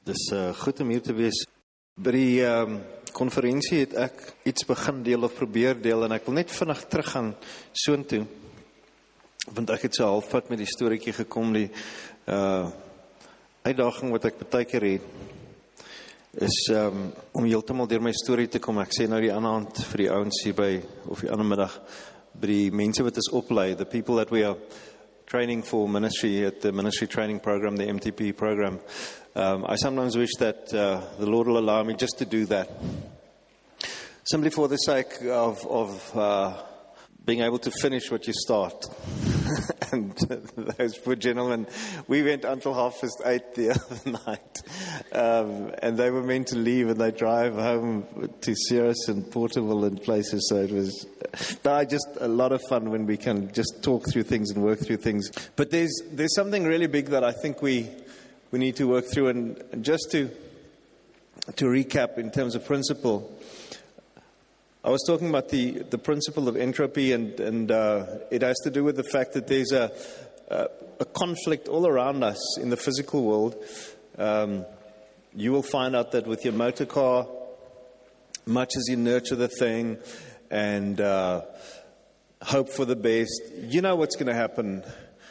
Dis goed om hier te wees. By die konferensie het ek iets begin deel of probeer deel en ek wil net vinnig teruggaan soontoe. Want ek het so halfpad met die storieetjie gekom, die uitdaging wat ek baie keer het is om heeltemal deur my storie te kom. Ek sê nou die ander hand vir die ouens hier by, of die ander middag, by die mense wat is oplei, the people that we are training for ministry at the ministry training program, the MTP program. I sometimes wish that the Lord will allow me just to do that. Simply for the sake of being able to finish what you start. And those poor gentlemen, we went until 8:30 the other night. And they were meant to leave and they drive home to Ceres and Portable and places. So it was just a lot of fun when we can just talk through things and work through things. But there's something really big that I think we need to work through. And just to recap in terms of principle, I was talking about the principle of entropy, and it has to do with the fact that there's a conflict all around us in the physical world. You will find out that with your motor car, much as you nurture the thing and hope for the best, you know what's going to happen.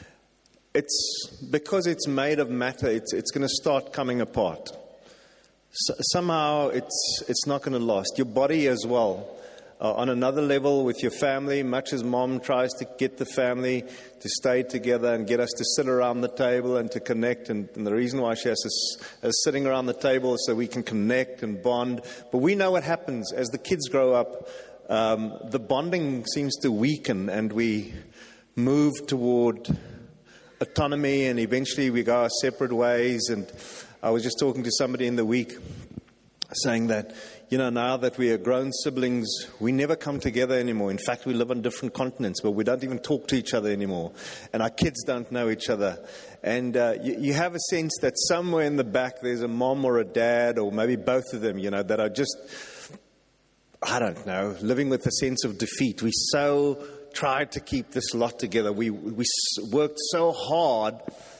It's because it's made of matter, it's going to start coming apart. So, somehow it's not going to last. Your body as well. On another level with your family, much as mom tries to get the family to stay together and get us to sit around the table and to connect, and the reason why she has us sitting around the table is so we can connect and bond. But we know what happens as the kids grow up. The bonding seems to weaken and we move toward autonomy, and eventually we go our separate ways. And I was just talking to somebody in the week saying that, now that we are grown siblings, we never come together anymore. In fact, we live on different continents, but we don't even talk to each other anymore. And our kids don't know each other. And you have a sense that somewhere in the back there's a mom or a dad, or maybe both of them, that are just, I don't know, living with a sense of defeat. We so tried to keep this lot together. We worked so hard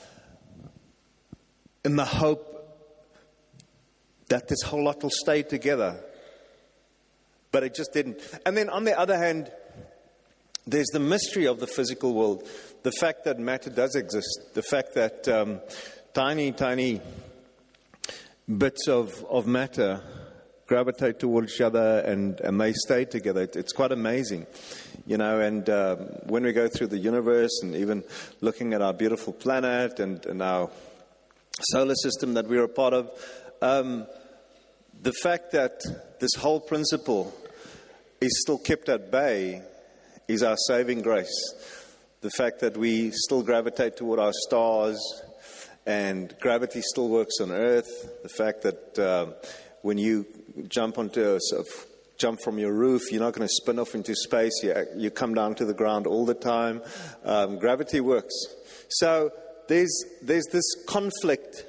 in the hope that this whole lot will stay together. But it just didn't. And then on the other hand, there's the mystery of the physical world. The fact that matter does exist. The fact that tiny bits of matter gravitate towards each other and they stay together. It's quite amazing. And when we go through the universe and even looking at our beautiful planet and our solar system that we're a part of, the fact that this whole principle is still kept at bay is our saving grace. The fact that we still gravitate toward our stars and gravity still works on Earth. The fact that when you jump from your roof, you're not going to spin off into space. You come down to the ground all the time. Gravity works. So there's this conflict.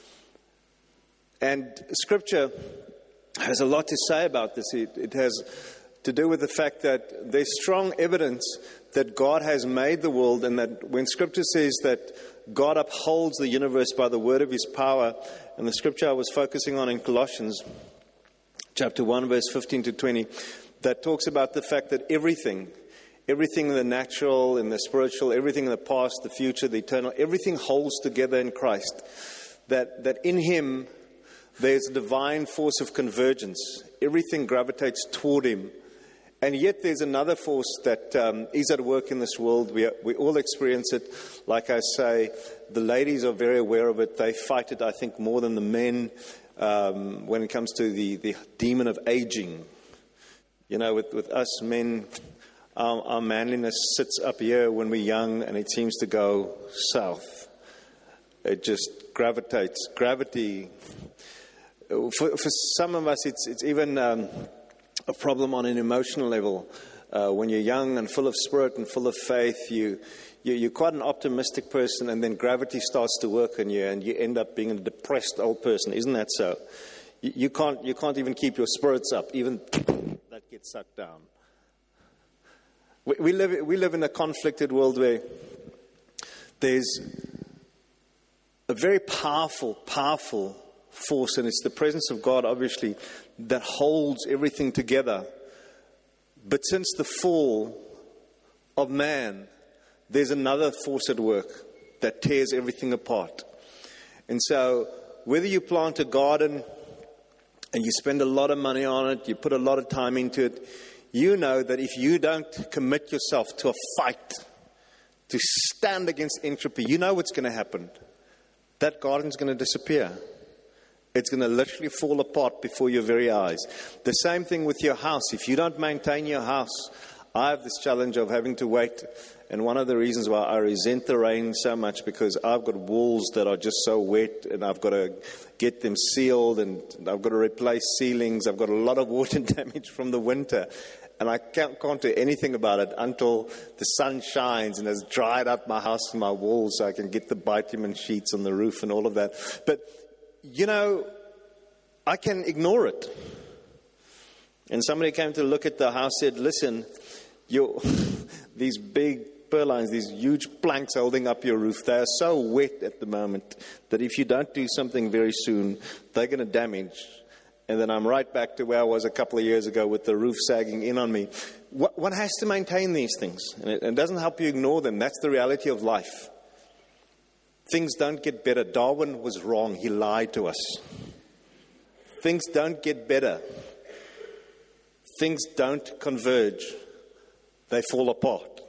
And Scripture has a lot to say about this. It has to do with the fact that there's strong evidence that God has made the world, and that when Scripture says that God upholds the universe by the word of His power, and the Scripture I was focusing on in Colossians chapter 1, verse 15 to 20, that talks about the fact that everything in the natural, in the spiritual, everything in the past, the future, the eternal, everything holds together in Christ. That in Him there's a divine force of convergence. Everything gravitates toward Him. And yet there's another force that is at work in this world. We all experience it. Like I say, the ladies are very aware of it. They fight it, I think, more than the men when it comes to the demon of aging. With us men, our manliness sits up here when we're young, and it seems to go south. It just gravitates. Gravity. For some of us, it's even a problem on an emotional level. When you're young and full of spirit and full of faith, you're quite an optimistic person, and then gravity starts to work on you, and you end up being a depressed old person. Isn't that so? You can't even keep your spirits up. Even that gets sucked down. We live in a conflicted world where there's a very powerful force, and it's the presence of God, obviously, that holds everything together. But since the fall of man, there's another force at work that tears everything apart. And so, whether you plant a garden and you spend a lot of money on it, you put a lot of time into it, you know that if you don't commit yourself to a fight, to stand against entropy, you know what's going to happen. That garden's going to disappear. It's going to literally fall apart before your very eyes. The same thing with your house. If you don't maintain your house, I have this challenge of having to wait. And one of the reasons why I resent the rain so much, because I've got walls that are just so wet, and I've got to get them sealed, and I've got to replace ceilings. I've got a lot of water damage from the winter. And I can't do anything about it until the sun shines and has dried up my house and my walls so I can get the bitumen sheets on the roof and all of that. But, you know, I can ignore it. And somebody came to look at the house, said, listen, these big purlines, these huge planks holding up your roof, they are so wet at the moment that if you don't do something very soon, they're going to damage. And then I'm right back to where I was a couple of years ago with the roof sagging in on me. One has to maintain these things. And it doesn't help you ignore them. That's the reality of life. Things don't get better. Darwin was wrong. He lied to us. Things don't get better. Things don't converge. They fall apart.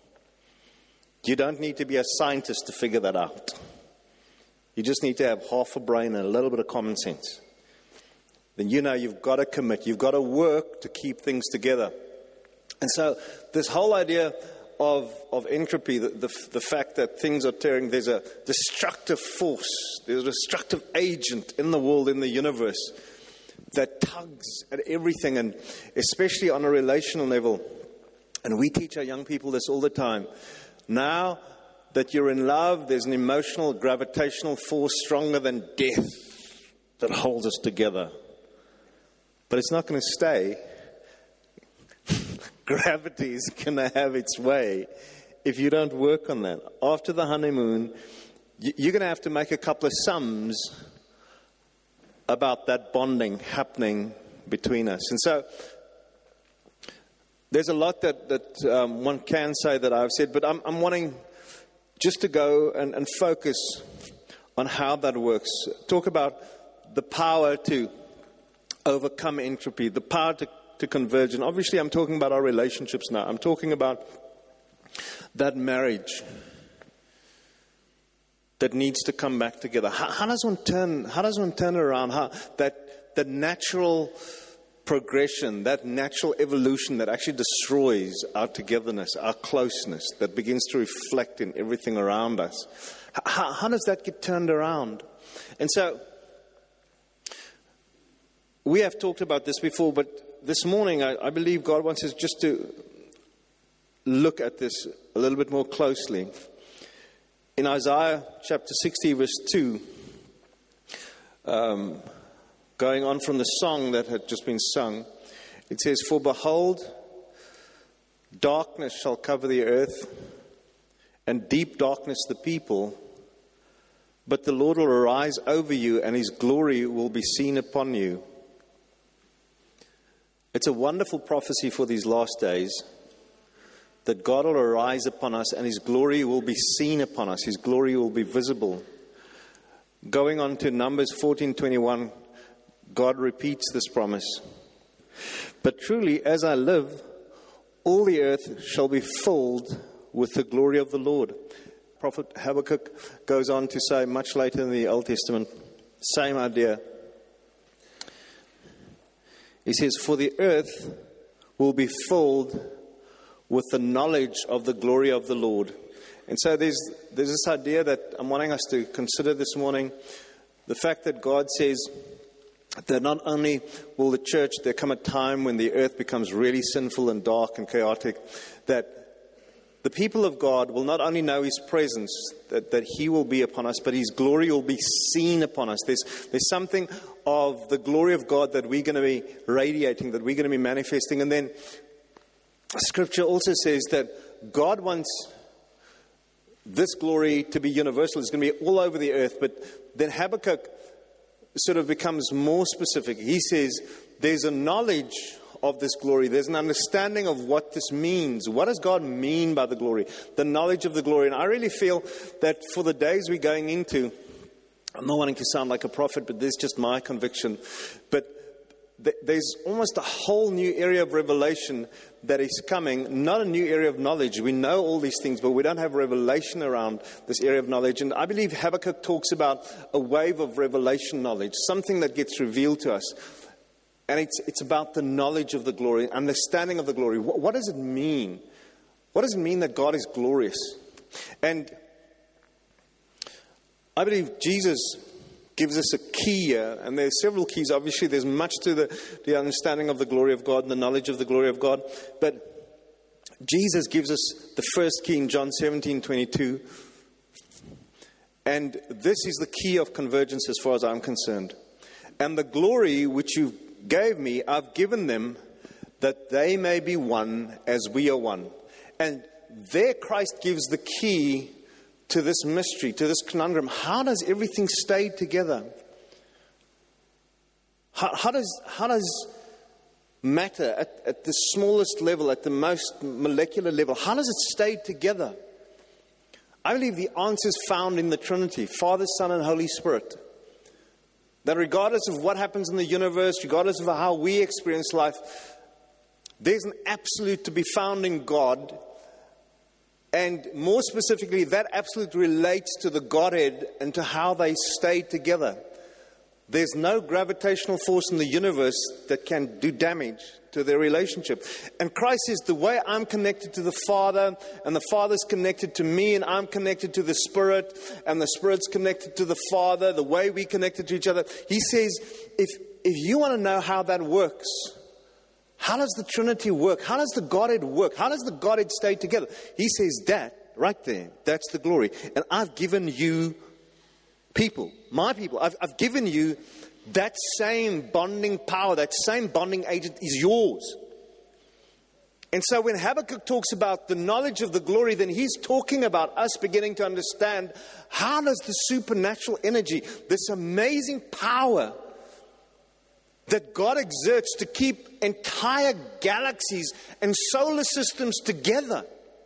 You don't need to be a scientist to figure that out. You just need to have half a brain and a little bit of common sense. Then you know you've got to commit. You've got to work to keep things together. And so this whole idea of entropy, the fact that things are tearing, there's a destructive force, there's a destructive agent in the world, in the universe, that tugs at everything, and especially on a relational level. And we teach our young people this all the time. Now that you're in love, there's an emotional, gravitational force stronger than death that holds us together. But it's not going to stay. Gravity is going to have its way if you don't work on that. After the honeymoon, you're going to have to make a couple of sums about that bonding happening between us. And so there's a lot that one can say that I've said, but I'm wanting just to go and focus on how that works. Talk about the power to overcome entropy, the power to converge. And obviously I'm talking about our relationships now. I'm talking about that marriage that needs to come back together. How does one turn around? That natural progression, that natural evolution that actually destroys our togetherness, our closeness, that begins to reflect in everything around us. How does that get turned around? And so we have talked about this before, but this morning I believe God wants us just to look at this a little bit more closely. In Isaiah chapter 60, verse 2, going on from the song that had just been sung, it says, "For behold, darkness shall cover the earth, and deep darkness the people, but the Lord will arise over you, and his glory will be seen upon you." It's a wonderful prophecy for these last days, that God will arise upon us and his glory will be seen upon us. His glory will be visible. Going on to Numbers 14:21, God repeats this promise. "But truly, as I live, all the earth shall be filled with the glory of the Lord." Prophet Habakkuk goes on to say much later in the Old Testament, same idea. He says, "For the earth will be filled with the knowledge of the glory of the Lord." And so there's this idea that I'm wanting us to consider this morning. The fact that God says that not only will the church, there come a time when the earth becomes really sinful and dark and chaotic, that the people of God will not only know his presence, that he will be upon us, but his glory will be seen upon us. There's something of the glory of God that we're going to be radiating, that we're going to be manifesting. And then Scripture also says that God wants this glory to be universal. It's going to be all over the earth. But then Habakkuk sort of becomes more specific. He says there's a knowledge of this glory. There's an understanding of what this means. What does God mean by the glory? The knowledge of the glory. And I really feel that for the days we're going into, I'm not wanting to sound like a prophet, but this is just my conviction. But there's almost a whole new area of revelation that is coming, not a new area of knowledge. We know all these things, but we don't have revelation around this area of knowledge. And I believe Habakkuk talks about a wave of revelation knowledge, something that gets revealed to us. And it's about the knowledge of the glory, understanding of the glory. What does it mean? What does it mean that God is glorious? And I believe Jesus gives us a key here, and there's several keys. Obviously, there's much to the understanding of the glory of God and the knowledge of the glory of God. But Jesus gives us the first key in John 17:22. And this is the key of convergence as far as I'm concerned. And the glory which you gave me, I've given them, that they may be one as we are one. And there Christ gives the key to this mystery, to this conundrum. How does everything stay together? How does matter at the smallest level, at the most molecular level, how does it stay together? I believe the answer is found in the Trinity, Father, Son, and Holy Spirit. That regardless of what happens in the universe, regardless of how we experience life, there's an absolute to be found in God. And more specifically, that absolute relates to the Godhead and to how they stay together. There's no gravitational force in the universe that can do damage to their relationship. And Christ says, the way I'm connected to the Father, and the Father's connected to me, and I'm connected to the Spirit, and the Spirit's connected to the Father, the way we connected to each other. He says, if you want to know how that works, how does the Trinity work? How does the Godhead work? How does the Godhead stay together? He says that right there. That's the glory. And I've given you people, my people. I've given you that same bonding power, that same bonding agent is yours. And so when Habakkuk talks about the knowledge of the glory, then he's talking about us beginning to understand how does the supernatural energy, this amazing power that God exerts to keep entire galaxies and solar systems together.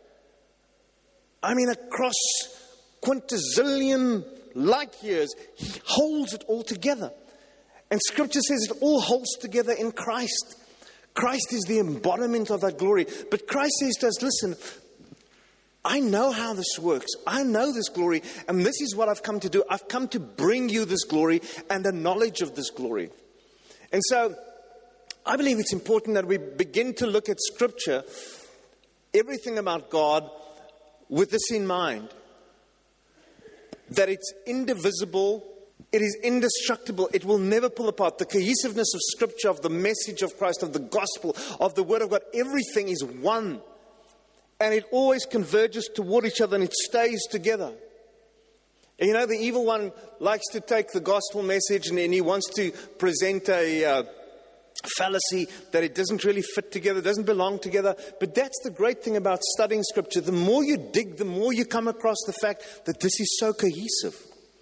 I mean, across quintillion light years, He holds it all together. And Scripture says it all holds together in Christ. Christ is the embodiment of that glory. But Christ says to us, listen, I know how this works. I know this glory, and this is what I've come to do. I've come to bring you this glory and the knowledge of this glory. And so, I believe it's important that we begin to look at Scripture, everything about God, with this in mind. That it's indivisible, it is indestructible, it will never pull apart. The cohesiveness of Scripture, of the message of Christ, of the gospel, of the Word of God, everything is one. And it always converges toward each other and it stays together. And you know, the evil one likes to take the gospel message and he wants to present a fallacy that it doesn't really fit together, doesn't belong together. But that's the great thing about studying Scripture. The more you dig, the more you come across the fact that this is so cohesive.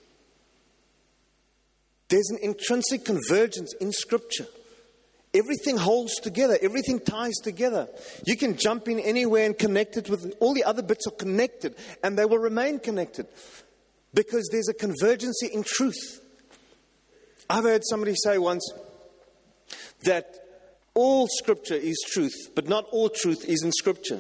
There's an intrinsic convergence in Scripture. Everything holds together. Everything ties together. You can jump in anywhere and connect it with all the other bits are connected, and they will remain connected because there's a convergency in truth. I've heard somebody say once that all Scripture is truth, but not all truth is in Scripture.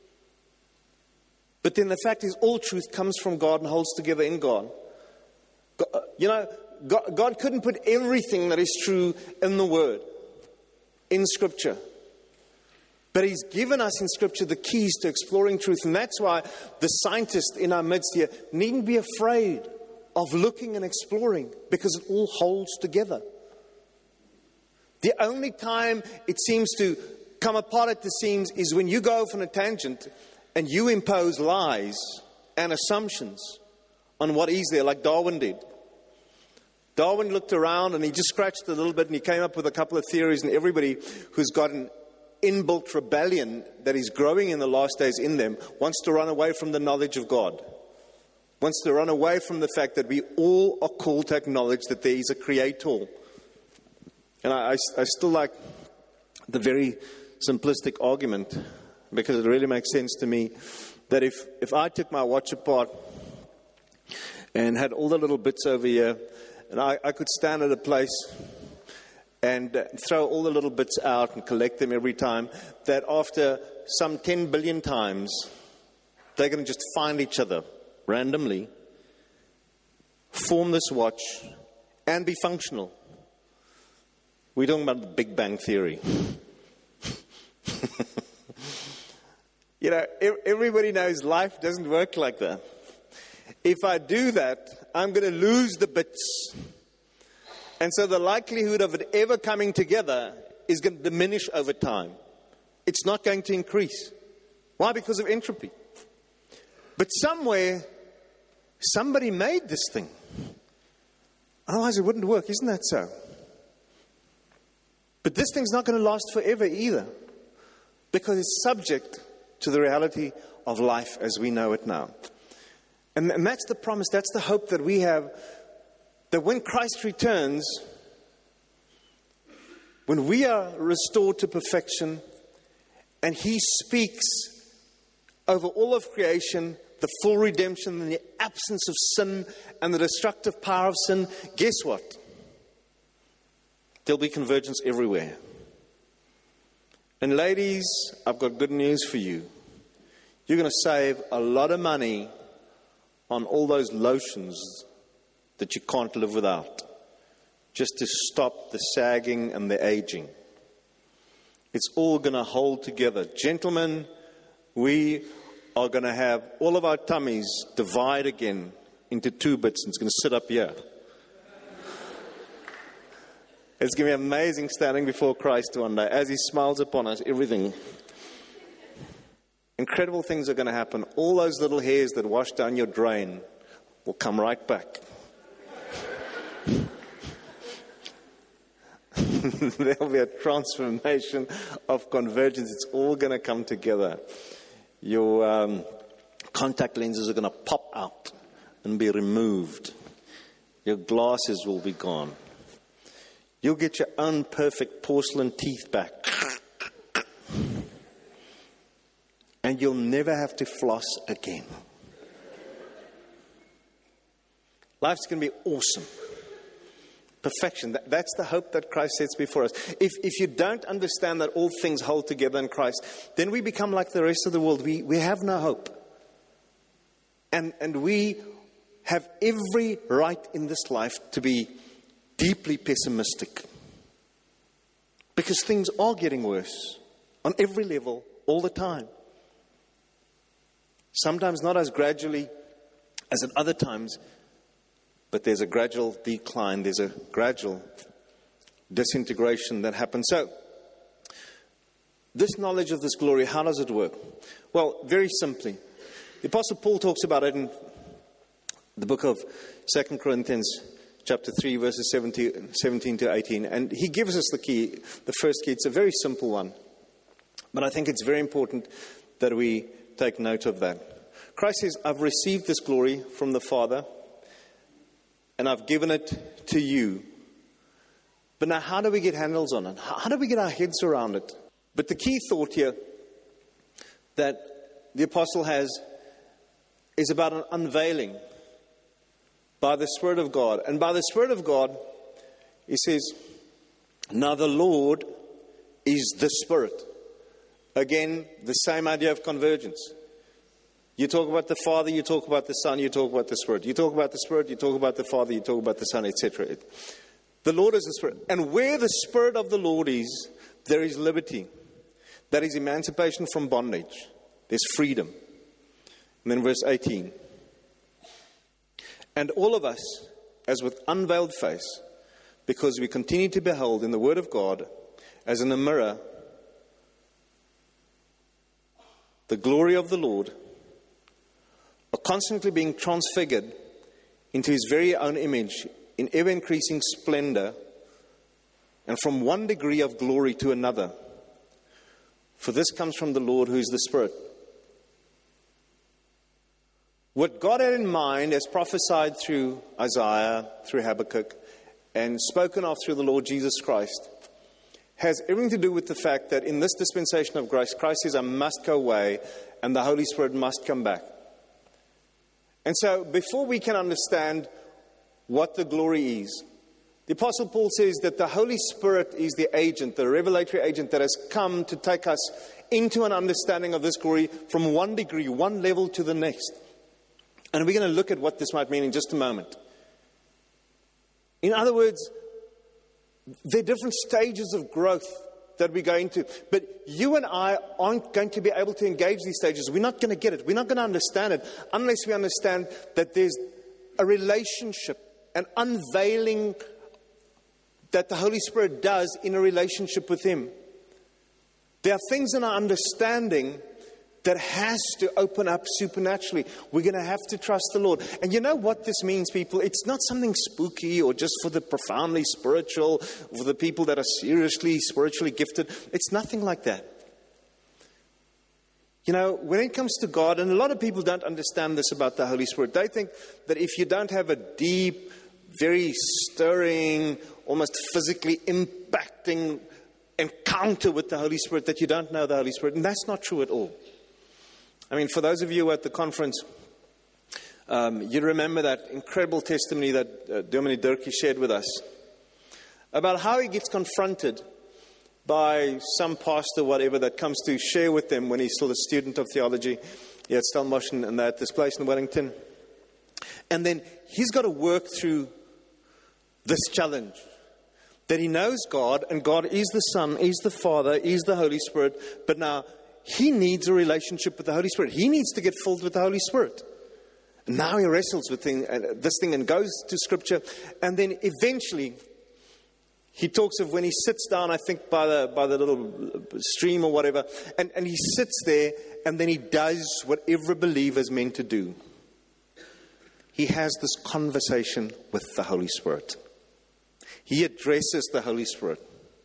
But then the fact is, all truth comes from God and holds together in God. You know, God couldn't put everything that is true in the Word, in Scripture. But He's given us in Scripture the keys to exploring truth. And that's why the scientists in our midst here needn't be afraid of looking and exploring, because it all holds together. The only time it seems to come apart at the seams is when you go off on a tangent and you impose lies and assumptions on what is there, like Darwin did. Darwin looked around and he just scratched a little bit and he came up with a couple of theories, and everybody who's got an inbuilt rebellion that is growing in the last days in them wants to run away from the knowledge of God. wants to run away from the fact that we all are called to acknowledge that there is a creator. And I still like the very simplistic argument, because it really makes sense to me, that if I took my watch apart and had all the little bits over here, and I could stand at a place and throw all the little bits out and collect them every time, that after some 10 billion times, they're going to just find each other randomly, form this watch, and be functional. We're talking about the Big Bang Theory. You know, everybody knows life doesn't work like that. If I do that, I'm going to lose the bits. And so the likelihood of it ever coming together is going to diminish over time. It's not going to increase. Why? Because of entropy. But somewhere, somebody made this thing. Otherwise it wouldn't work. Isn't that so? But this thing's not going to last forever either, because it's subject to the reality of life as we know it now. And that's the promise, that's the hope that we have, that when Christ returns, when we are restored to perfection, and He speaks over all of creation, the full redemption and the absence of sin and the destructive power of sin, guess what? There'll be convergence everywhere. And ladies, I've got good news for you. You're going to save a lot of money on all those lotions that you can't live without, just to stop the sagging and the aging. It's all going to hold together. Gentlemen, we are going to have all of our tummies divide again into 2 bits, and it's going to sit up here. It's going to be amazing standing before Christ one day. As He smiles upon us, everything. Incredible things are going to happen. All those little hairs that wash down your drain will come right back. There'll be a transformation of convergence. It's all going to come together. Your contact lenses are going to pop out and be removed. Your glasses will be gone. You'll get your own perfect porcelain teeth back. And you'll never have to floss again. Life's going to be awesome. Perfection. That's the hope that Christ sets before us. If you don't understand that all things hold together in Christ, then we become like the rest of the world. We have no hope. And we have every right in this life to be deeply pessimistic. Because things are getting worse on every level, all the time. Sometimes not as gradually as at other times, but there's a gradual decline, there's a gradual disintegration that happens. So, this knowledge of this glory, how does it work? Well, very simply. The Apostle Paul talks about it in the book of 2 Corinthians chapter 3, verses 17 to 18. And he gives us the key, the first key. It's a very simple one. But I think it's very important that we take note of that. Christ says, I've received this glory from the Father, and I've given it to you. But now how do we get handles on it? How do we get our heads around it? But the key thought here that the apostle has is about an unveiling by the Spirit of God. And by the Spirit of God, he says, now the Lord is the Spirit. Again, the same idea of convergence. You talk about the Father, you talk about the Son, you talk about the Spirit. You talk about the Spirit, you talk about the Father, you talk about the Son, etc. The Lord is the Spirit. And where the Spirit of the Lord is, there is liberty. That is emancipation from bondage. There's freedom. And then verse 18. And all of us, as with unveiled face, because we continue to behold in the Word of God, as in a mirror, the glory of the Lord, are constantly being transfigured into His very own image in ever-increasing splendor, and from one degree of glory to another. For this comes from the Lord, who is the Spirit. What God had in mind, as prophesied through Isaiah, through Habakkuk, and spoken of through the Lord Jesus Christ, has everything to do with the fact that in this dispensation of grace, Christ says, I must go away, and the Holy Spirit must come back. And so, before we can understand what the glory is, the Apostle Paul says that the Holy Spirit is the agent, the revelatory agent that has come to take us into an understanding of this glory from one degree, one level to the next. And we're going to look at what this might mean in just a moment. In other words, there are different stages of growth that we go into. But you and I aren't going to be able to engage these stages. We're not going to get it. We're not going to understand it unless we understand that there's a relationship, an unveiling that the Holy Spirit does in a relationship with Him. There are things in our understanding that has to open up supernaturally. We're going to have to trust the Lord. And you know what this means, people? It's not something spooky or just for the profoundly spiritual, for the people that are seriously spiritually gifted. It's nothing like that. You know, when it comes to God, and a lot of people don't understand this about the Holy Spirit, they think that if you don't have a deep, very stirring, almost physically impacting encounter with the Holy Spirit, that you don't know the Holy Spirit. And that's not true at all. I mean, for those of you at the conference, you remember that incredible testimony that Dominee Durkee shared with us about how he gets confronted by some pastor, whatever, that comes to share with them when he's still a student of theology at Stellenbosch and at this place in Wellington. And then he's got to work through this challenge that he knows God, and God is the Son, is the Father, is the Holy Spirit, but now he needs a relationship with the Holy Spirit. He needs to get filled with the Holy Spirit. And now he wrestles with this thing and goes to Scripture. And then eventually, he talks of when he sits down, I think, by the little stream or whatever. And he sits there, and then he does what every believer is meant to do. He has this conversation with the Holy Spirit. He addresses the Holy Spirit.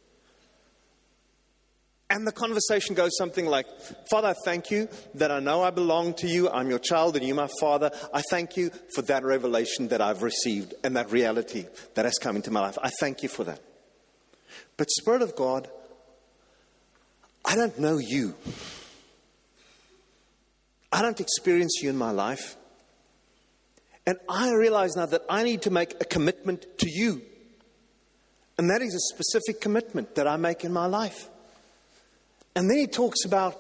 And the conversation goes something like, Father, I thank you that I know I belong to you. I'm your child and you're my Father. I thank you for that revelation that I've received and that reality that has come into my life. I thank you for that. But Spirit of God, I don't know you. I don't experience you in my life. And I realize now that I need to make a commitment to you. And that is a specific commitment that I make in my life. And then he talks about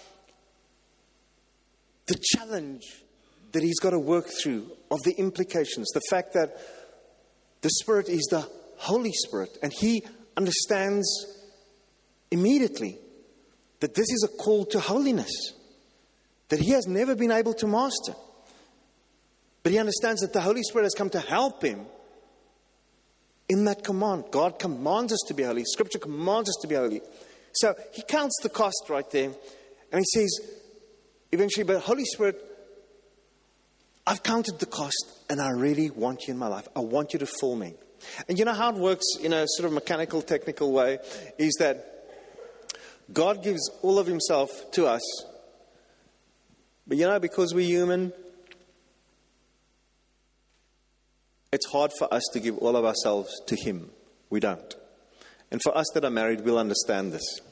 the challenge that he's got to work through, of the implications, the fact that the Spirit is the Holy Spirit, and he understands immediately that this is a call to holiness that he has never been able to master. But he understands that the Holy Spirit has come to help him in that command. God commands us to be holy. Scripture commands us to be holy. So he counts the cost right there. And he says, eventually, but Holy Spirit, I've counted the cost and I really want you in my life. I want you to fill me. And you know how it works in a sort of mechanical, technical way is that God gives all of himself to us. But you know, because we're human, it's hard for us to give all of ourselves to him. We don't. And for us that are married, we'll understand this.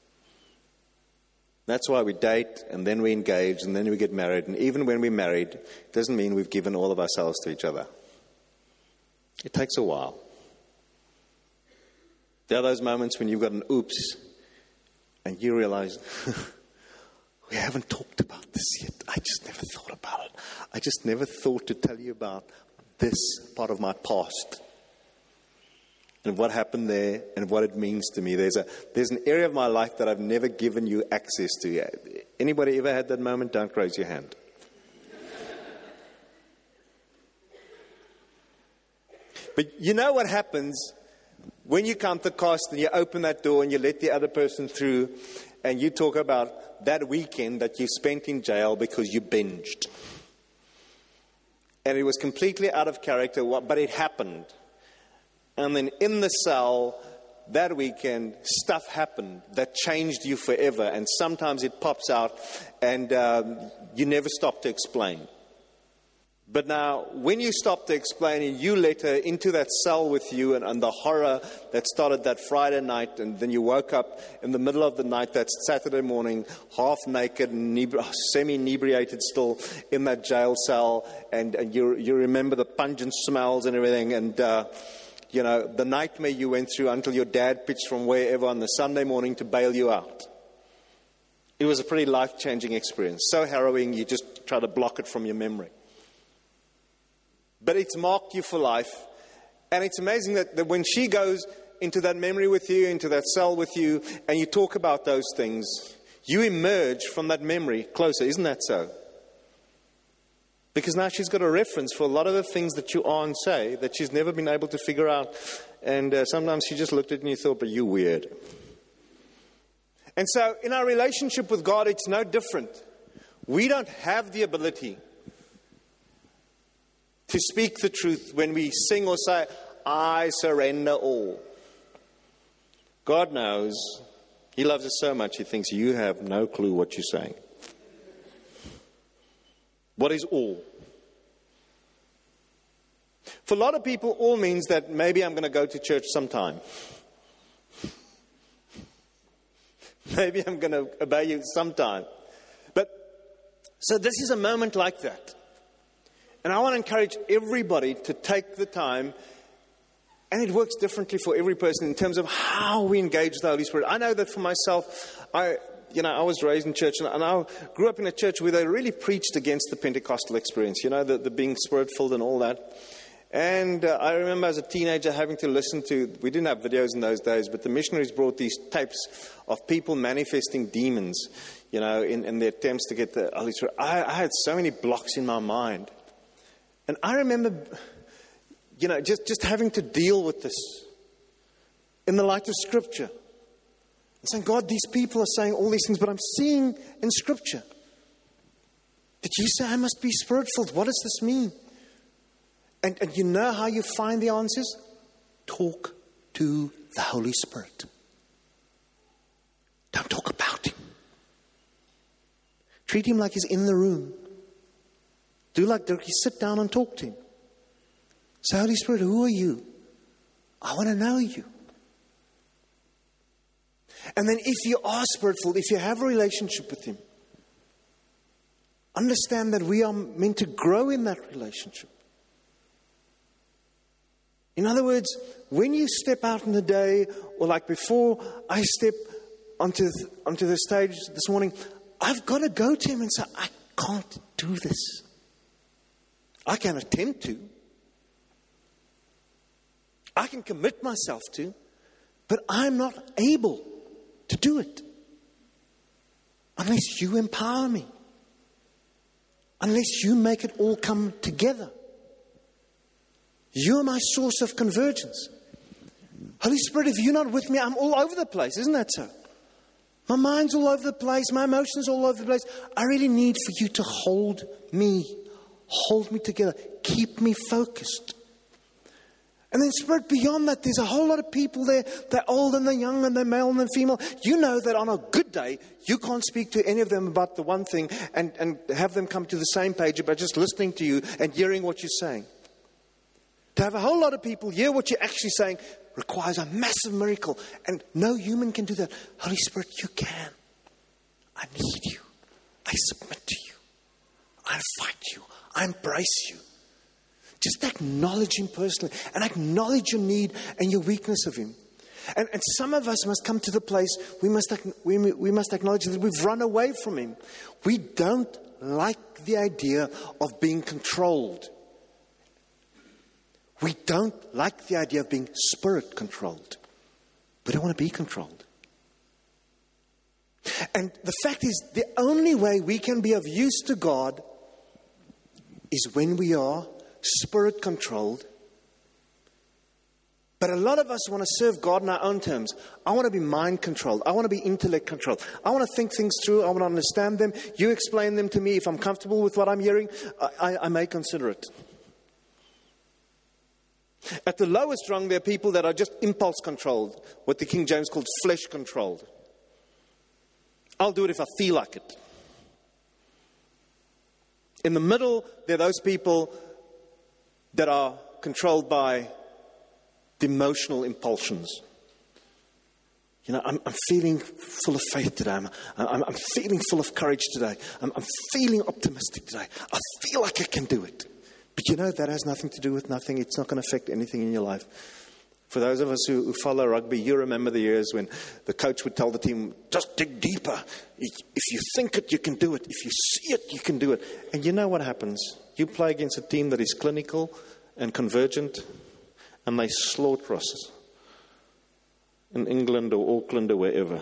That's why we date, and then we engage, and then we get married. And even when we're married, it doesn't mean we've given all of ourselves to each other. It takes a while. There are those moments when you've got an oops, and you realize, we haven't talked about this yet. I just never thought about it. I just never thought to tell you about this part of my past. And what happened there and what it means to me. There's an area of my life that I've never given you access to yet. Anybody ever had that moment? Don't raise your hand. But you know what happens when you count the cost and you open that door and you let the other person through and you talk about that weekend that you spent in jail because you binged. And it was completely out of character, but it happened. And then in the cell, that weekend, stuff happened that changed you forever. And sometimes it pops out and you never stop to explain. But now, when you stop to explain and you let her into that cell with you and the horror that started that Friday night, and then you woke up in the middle of the night that Saturday morning, half naked, semi-inebriated still in that jail cell, and you remember the pungent smells and everything, and the nightmare you went through until your dad pitched from wherever on the Sunday morning to bail you out. It was a pretty life-changing experience. So harrowing, you just try to block it from your memory. But it's marked you for life. And it's amazing that when she goes into that memory with you, into that cell with you, and you talk about those things, you emerge from that memory closer. Isn't that so? Because now she's got a reference for a lot of the things that you are and say that she's never been able to figure out. And sometimes she just looked at you and you thought, but you're weird. And so in our relationship with God, it's no different. We don't have the ability to speak the truth when we sing or say, I surrender all. God knows. He loves us so much, he thinks you have no clue what you're saying. What is all? For a lot of people, all means that maybe I'm going to go to church sometime. Maybe I'm going to obey you sometime. So this is a moment like that. And I want to encourage everybody to take the time, and it works differently for every person in terms of how we engage the Holy Spirit. I know that for myself, I was raised in church, and I grew up in a church where they really preached against the Pentecostal experience, the being Spirit-filled and all that. And I remember as a teenager having to listen to, we didn't have videos in those days, but the missionaries brought these tapes of people manifesting demons, in their attempts to get the Holy Spirit. I had so many blocks in my mind. And I remember, just having to deal with this in the light of Scripture. And saying, God, these people are saying all these things, but I'm seeing in Scripture that you say I must be Spirit-filled. What does this mean? And you know how you find the answers? Talk to the Holy Spirit. Don't talk about Him. Treat Him like He's in the room. Do like Dirk, sit down and talk to Him. Say, Holy Spirit, who are you? I want to know you. And then if you are Spirit-filled, if you have a relationship with Him, understand that we are meant to grow in that relationship. In other words, when you step out in the day, or like before I step onto the stage this morning, I've got to go to Him and say, I can't do this. I can attempt to. I can commit myself to, but I'm not able to do it unless you empower me. Unless you make it all come together. You're my source of convergence. Holy Spirit, if you're not with me, I'm all over the place. Isn't that so? My mind's all over the place. My emotions all over the place. I really need for you to hold me. Hold me together. Keep me focused. And then Spirit, beyond that, there's a whole lot of people there. They're old and they're young and they're male and they're female. You know that on a good day, you can't speak to any of them about the one thing and have them come to the same page about just listening to you and hearing what you're saying. To have a whole lot of people hear what you're actually saying requires a massive miracle. And no human can do that. Holy Spirit, you can. I need you. I submit to you. I fight you. I embrace you. Just acknowledge Him personally and acknowledge your need and your weakness of Him. And some of us must come to the place we must acknowledge that we've run away from Him. We don't like the idea of being controlled. We don't like the idea of being Spirit controlled. We don't want to be controlled. And the fact is, the only way we can be of use to God is when we are Spirit controlled. But a lot of us want to serve God in our own terms. I want to be mind controlled. I want to be intellect controlled. I want to think things through. I want to understand them. You explain them to me. If I'm comfortable with what I'm hearing, I may consider it. At the lowest rung, there are people that are just impulse controlled, what the King James called flesh controlled. I'll do it if I feel like it. In the middle, there are those people that are controlled by the emotional impulsions. You know, I'm feeling full of faith today. I'm feeling full of courage today. I'm feeling optimistic today. I feel like I can do it. But you know, that has nothing to do with nothing. It's not going to affect anything in your life. For those of us who follow rugby, you remember the years when the coach would tell the team, just dig deeper. If you think it, you can do it. If you see it, you can do it. And you know what happens? You play against a team that is clinical and convergent, and they slaughter us in England or Auckland or wherever.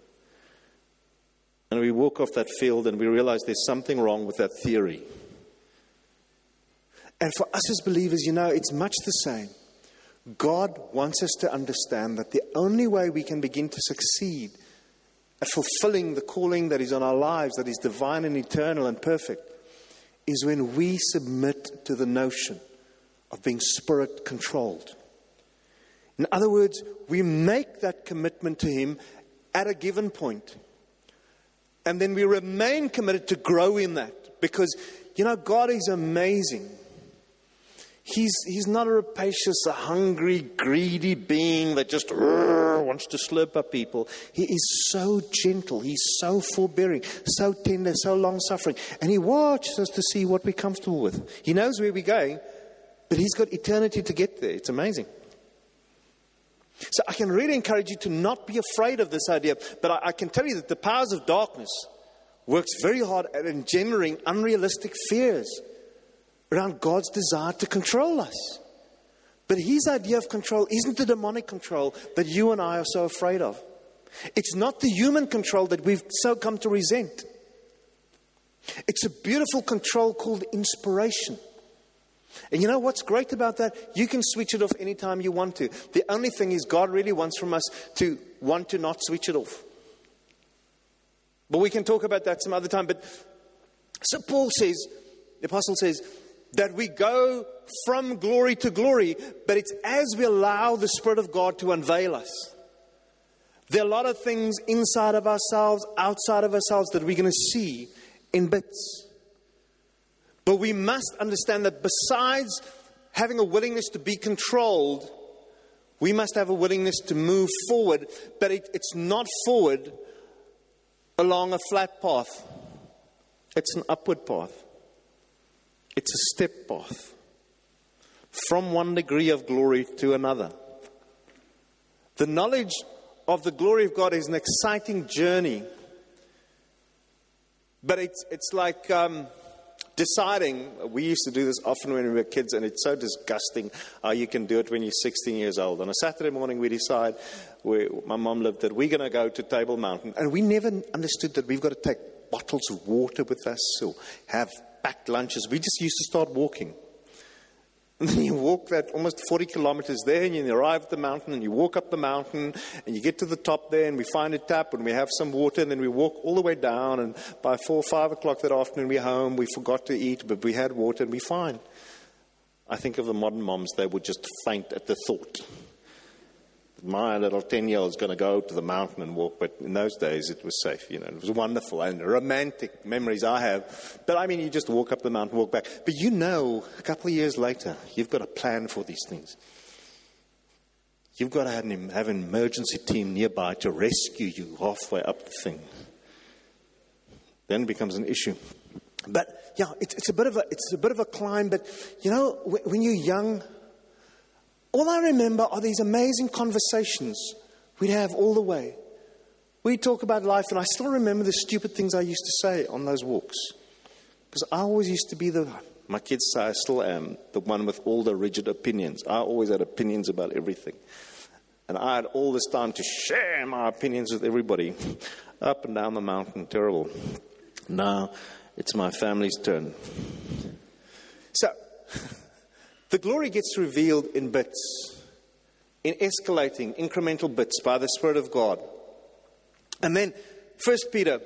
And we walk off that field and we realize there's something wrong with that theory. And for us as believers, you know, it's much the same. God wants us to understand that the only way we can begin to succeed at fulfilling the calling that is on our lives, that is divine and eternal and perfect, is when we submit to the notion of being Spirit-controlled. In other words, we make that commitment to Him at a given point. And then we remain committed to grow in that. Because, you know, God is amazing. He's not a rapacious, a hungry, greedy being that just wants to slurp up people. He is so gentle. He's so forbearing, so tender, so long-suffering. And He watches us to see what we're comfortable with. He knows where we're going, but He's got eternity to get there. It's amazing. So I can really encourage you to not be afraid of this idea. But I can tell you that the powers of darkness works very hard at engendering unrealistic fears around God's desire to control us. But His idea of control isn't the demonic control that you and I are so afraid of. It's not the human control that we've so come to resent. It's a beautiful control called inspiration. And you know what's great about that? You can switch it off anytime you want to. The only thing is God really wants from us to want to not switch it off. But we can talk about that some other time. But so Paul says, the apostle says, that we go from glory to glory, but it's as we allow the Spirit of God to unveil us. There are a lot of things inside of ourselves, outside of ourselves that we're going to see in bits. But we must understand that besides having a willingness to be controlled, we must have a willingness to move forward. But it's not forward along a flat path. It's an upward path. It's a step path. From one degree of glory to another. The knowledge of the glory of God is an exciting journey. But it's like deciding. We used to do this often when we were kids, and it's so disgusting how you can do it when you're 16 years old. On a Saturday morning, we decide, where my mom lived, that we're going to go to Table Mountain. And we never understood that we've got to take bottles of water with us or have packed lunches. We just used to start walking. And then you walk that almost 40 kilometers there, and you arrive at the mountain, and you walk up the mountain, and you get to the top there, and we find a tap, and we have some water, and then we walk all the way down, and by 4 or 5 o'clock that afternoon, we're home. We forgot to eat, but we had water, and we're fine. I think of the modern moms, they would just faint at the thought. My little 10-year-old's going to go to the mountain and walk, but in those days it was safe, you know. It was wonderful and romantic memories I have. But I mean, you just walk up the mountain, walk back. But you know, a couple of years later, you've got a plan for these things. You've got to have an emergency team nearby to rescue you halfway up the thing. Then it becomes an issue. But yeah, it's a bit of a climb. But you know, when you're young, all I remember are these amazing conversations we'd have all the way. We'd talk about life, and I still remember the stupid things I used to say on those walks. Because I always used to be my kids say I still am, the one with all the rigid opinions. I always had opinions about everything. And I had all this time to share my opinions with everybody. Up and down the mountain, terrible. Now, it's my family's turn. So, the glory gets revealed in bits, in escalating, incremental bits by the Spirit of God. And then, 1 Peter,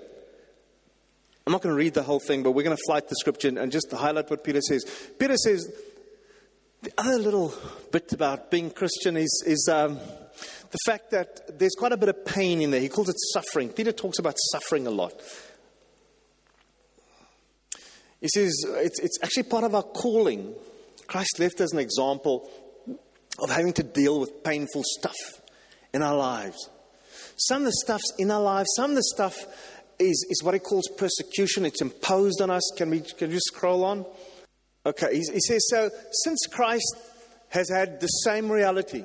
I'm not going to read the whole thing, but we're going to flight the scripture and just highlight what Peter says. Peter says, the other little bit about being Christian is the fact that there's quite a bit of pain in there. He calls it suffering. Peter talks about suffering a lot. He says it's actually part of our calling. Christ left us an example of having to deal with painful stuff in our lives. Some of the stuff's in our lives, some of the stuff is what he calls persecution. It's imposed on us. Can you scroll on? Okay, he says, so since Christ has had the same reality,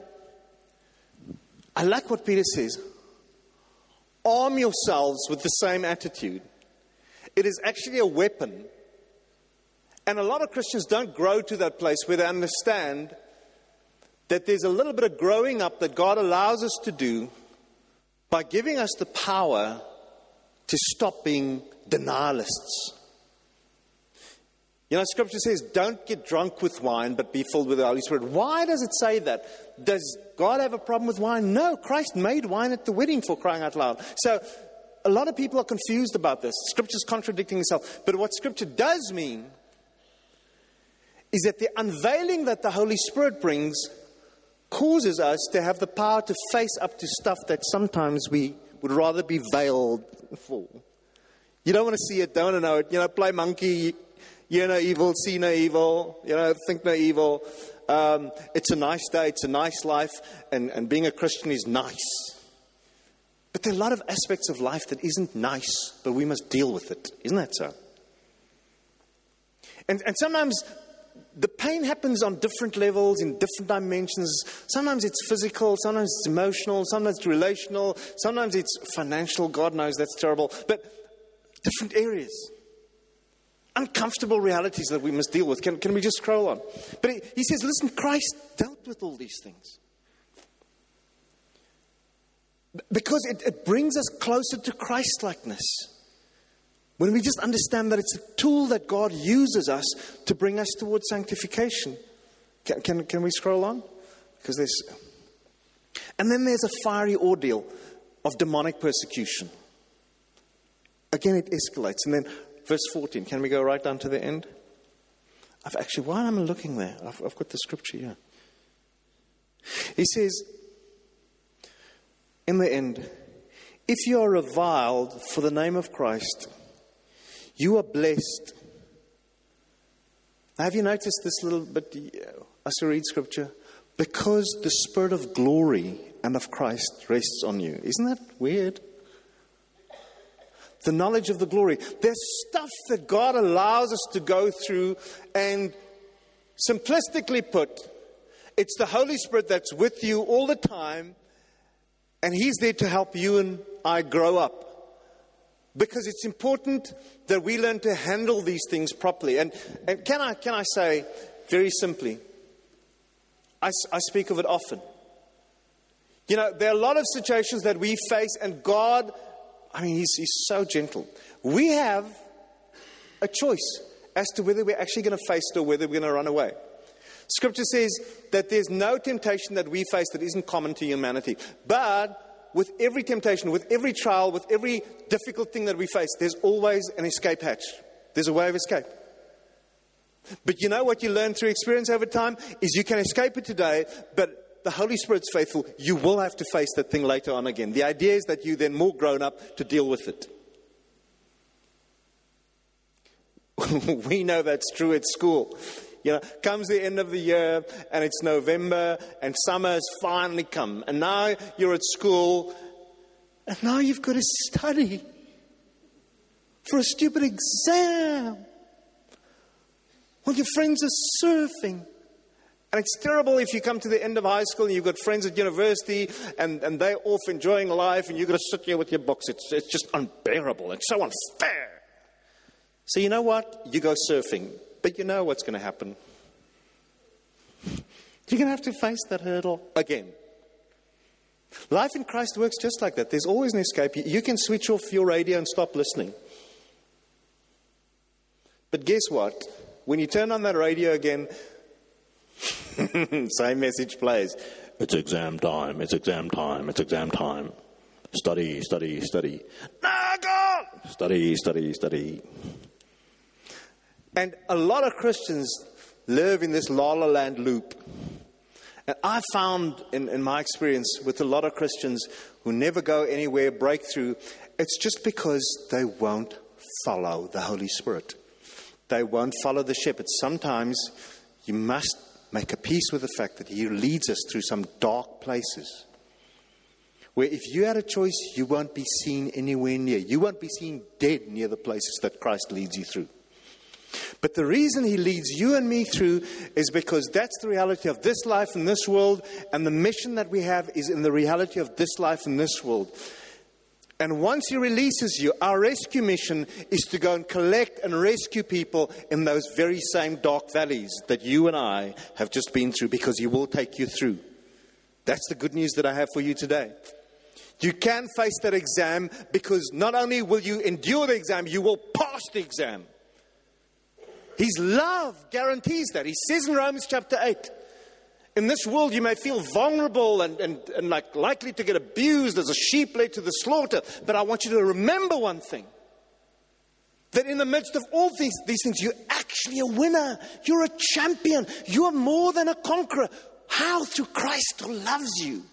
I like what Peter says. Arm yourselves with the same attitude. It is actually a weapon. And a lot of Christians don't grow to that place where they understand that there's a little bit of growing up that God allows us to do by giving us the power to stop being denialists. You know, Scripture says, don't get drunk with wine, but be filled with the Holy Spirit. Why does it say that? Does God have a problem with wine? No, Christ made wine at the wedding, for crying out loud. So a lot of people are confused about this. Scripture's contradicting itself. But what Scripture does mean is that the unveiling that the Holy Spirit brings causes us to have the power to face up to stuff that sometimes we would rather be veiled for. You don't want to see it, don't want to know it. You know, play monkey, hear no evil, see no evil, think no evil. It's a nice day, it's a nice life, and being a Christian is nice. But there are a lot of aspects of life that isn't nice, but we must deal with it. Isn't that so? And sometimes the pain happens on different levels, in different dimensions. Sometimes it's physical, sometimes it's emotional, sometimes it's relational, sometimes it's financial. God knows that's terrible. But different areas. Uncomfortable realities that we must deal with. Can we just scroll on? But he says, listen, Christ dealt with all these things. Because it brings us closer to Christ-likeness. When we just understand that it's a tool that God uses us to bring us towards sanctification. Can we scroll on? Because and then there's a fiery ordeal of demonic persecution. Again, it escalates. And then verse 14. Can we go right down to the end? While I'm looking there, I've got the scripture here. He says, in the end, if you are reviled for the name of Christ, you are blessed. Now, have you noticed this little bit as you read scripture? Because the Spirit of glory and of Christ rests on you. Isn't that weird? The knowledge of the glory. There's stuff that God allows us to go through, and simplistically put, it's the Holy Spirit that's with you all the time, and He's there to help you and I grow up. Because it's important that we learn to handle these things properly. And can I say very simply, I speak of it often. You know, there are a lot of situations that we face, and God, He's so gentle. We have a choice as to whether we're actually going to face it or whether we're going to run away. Scripture says that there's no temptation that we face that isn't common to humanity. But with every temptation, with every trial, with every difficult thing that we face, there's always an escape hatch. There's a way of escape. But you know what you learn through experience over time is you can escape it today, but the Holy Spirit's faithful. You will have to face that thing later on again. The idea is that you're then more grown up to deal with it. We know that's true at school. You know, comes the end of the year and it's November and summer has finally come. And now you're at school and now you've got to study for a stupid exam. Well, your friends are surfing. And it's terrible if you come to the end of high school and you've got friends at university and they're off enjoying life and you've got to sit here with your books. It's just unbearable. It's so unfair. So you know what? You go surfing. But you know what's going to happen. You're going to have to face that hurdle again. Life in Christ works just like that. There's always an escape. You can switch off your radio and stop listening. But guess what? When you turn on that radio again, same message plays. It's exam time. It's exam time. It's exam time. Study, study, study. No, God! Study, study, study. And a lot of Christians live in this la-la land loop. And I found in my experience with a lot of Christians who never go anywhere, break through, it's just because they won't follow the Holy Spirit. they won't follow the shepherd. Sometimes you must make a peace with the fact that He leads us through some dark places, where if you had a choice, you won't be seen anywhere near. You won't be seen dead near the places that Christ leads you through. But the reason He leads you and me through is because that's the reality of this life and this world, and the mission that we have is in the reality of this life and this world. And once He releases you, our rescue mission is to go and collect and rescue people in those very same dark valleys that you and I have just been through, because He will take you through. That's the good news that I have for you today. You can face that exam, because not only will you endure the exam, you will pass the exam. His love guarantees that. He says in Romans chapter 8, in this world you may feel vulnerable and like likely to get abused as a sheep led to the slaughter. But I want you to remember one thing. That in the midst of all these things, you're actually a winner. You're a champion. You are more than a conqueror. How? Through Christ who loves you.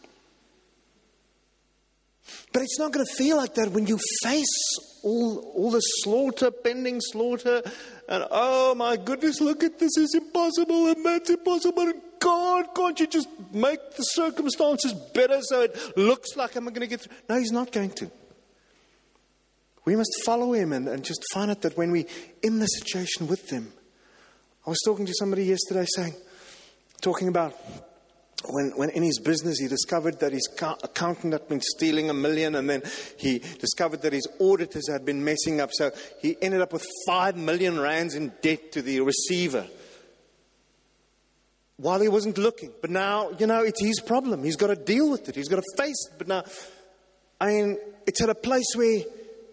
But it's not going to feel like that when you face all the slaughter, pending slaughter. And oh my goodness, look at this, is impossible and that's impossible. And God, can't you just make the circumstances better so it looks like I'm going to get through? No, He's not going to. We must follow Him and just find out that when we're in the situation with them. I was talking to somebody yesterday talking about when in his business he discovered that his accountant had been stealing $1 million, and then he discovered that his auditors had been messing up. So he ended up with 5 million rands in debt to the receiver while he wasn't looking. But now, it's his problem. He's got to deal with it. He's got to face it. But now, it's at a place where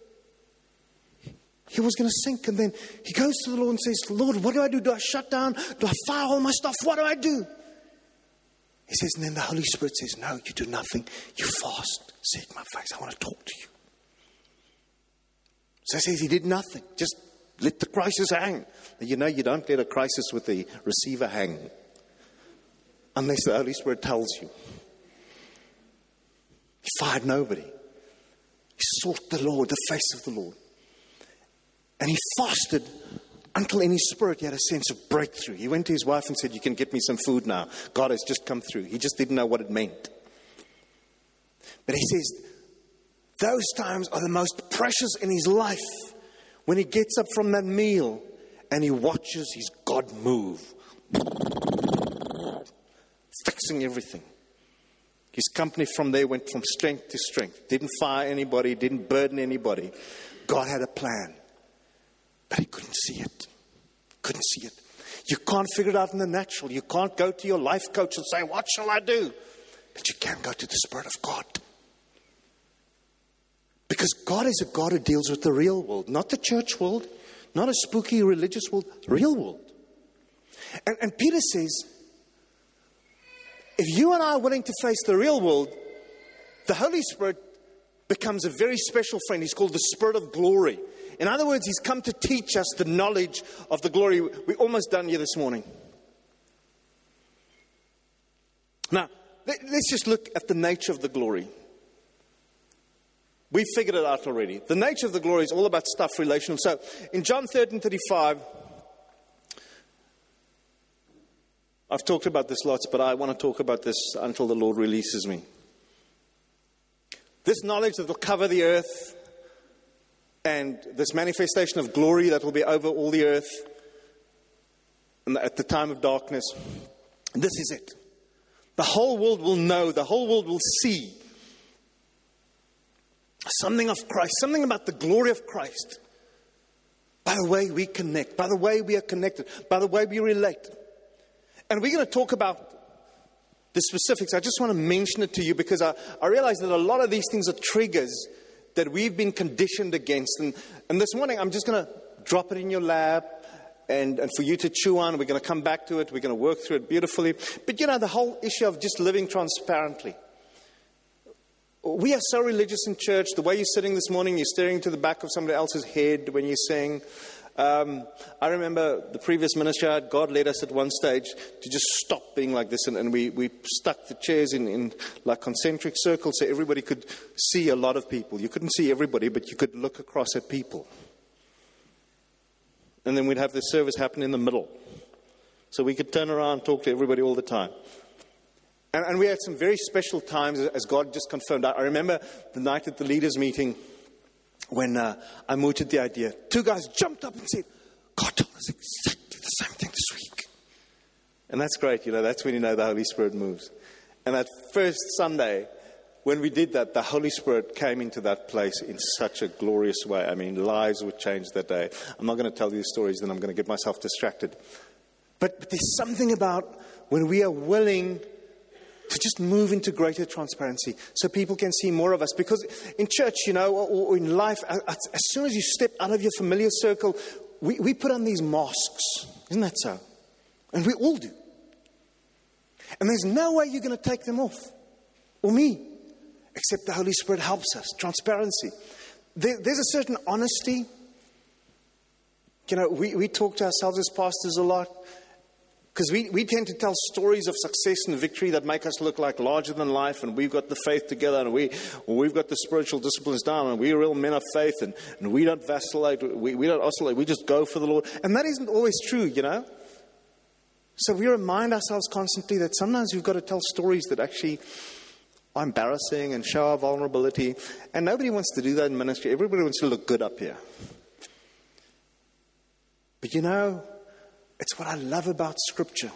he was going to sink. And then he goes to the Lord and says, Lord, what do I do? Do I shut down? Do I fire all my stuff? What do I do? He says, and then the Holy Spirit says, no, you do nothing. You fast. Seek my face. I want to talk to you. So he says he did nothing. Just let the crisis hang. You don't let a crisis with the receiver hang unless the Holy Spirit tells you. He fired nobody. He sought the Lord, the face of the Lord. And he fasted until in his spirit he had a sense of breakthrough. He went to his wife and said, you can get me some food now. God has just come through. He just didn't know what it meant. But he says, those times are the most precious in his life. When he gets up from that meal and he watches his God move. Fixing everything. His company from there went from strength to strength. Didn't fire anybody, didn't burden anybody. God had a plan. But he couldn't see it. Couldn't see it. You can't figure it out in the natural. You can't go to your life coach and say, what shall I do? But you can go to the Spirit of God. Because God is a God who deals with the real world. Not the church world. Not a spooky religious world. Real world. And Peter says, if you and I are willing to face the real world, the Holy Spirit becomes a very special friend. He's called the Spirit of glory. In other words, he's come to teach us the knowledge of the glory. We're almost done here this morning. Now, let's just look at the nature of the glory. We figured it out already. The nature of the glory is all about stuff relational. So, in John 13:35, I've talked about this lots, but I want to talk about this until the Lord releases me. This knowledge that will cover the earth, and this manifestation of glory that will be over all the earth at the time of darkness. This is it. The whole world will know, the whole world will see something of Christ, something about the glory of Christ. By the way we connect, by the way we are connected, by the way we relate. And we're going to talk about the specifics. I just want to mention it to you because I realize that a lot of these things are triggers that we've been conditioned against. And this morning, I'm just going to drop it in your lap and for you to chew on. We're going to come back to it. We're going to work through it beautifully. But the whole issue of just living transparently. We are so religious in church. The way you're sitting this morning, you're staring to the back of somebody else's head when you sing. I remember the previous minister had, God led us at one stage to just stop being like this, and we stuck the chairs in like concentric circles so everybody could see a lot of people. You couldn't see everybody, but you could look across at people. And then we'd have the service happen in the middle. So we could turn around and talk to everybody all the time. And we had some very special times as God just confirmed. I remember the night at the leaders' meeting when I mooted the idea. 2 guys jumped up and said, God told us exactly the same thing this week. And that's great, that's when you know the Holy Spirit moves. And that first Sunday, when we did that, the Holy Spirit came into that place in such a glorious way. I mean, lives were changed that day. I'm not going to tell you the stories, then I'm going to get myself distracted. But there's something about when we are willing to just move into greater transparency so people can see more of us. Because in church, or in life, as soon as you step out of your familiar circle, we put on these masks. Isn't that so? And we all do. And there's no way you're going to take them off. Or me. Except the Holy Spirit helps us. Transparency. There's a certain honesty. We talk to ourselves as pastors a lot. Because we tend to tell stories of success and victory that make us look like larger than life, and we've got the faith together, and we've got the spiritual disciplines down, and we're real men of faith, and we don't vacillate, we don't oscillate, we just go for the Lord. And that isn't always true, So we remind ourselves constantly that sometimes we've got to tell stories that actually are embarrassing and show our vulnerability. And nobody wants to do that in ministry. Everybody wants to look good up here. But it's what I love about Scripture.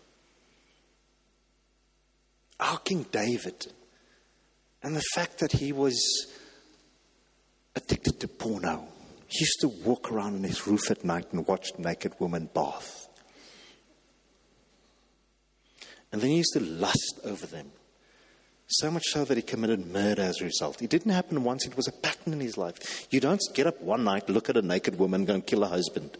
Our King David, and the fact that he was addicted to porno. He used to walk around on his roof at night and watch naked women bath. And then he used to lust over them. So much so that he committed murder as a result. It didn't happen once, it was a pattern in his life. You don't get up one night, look at a naked woman, go and kill her husband.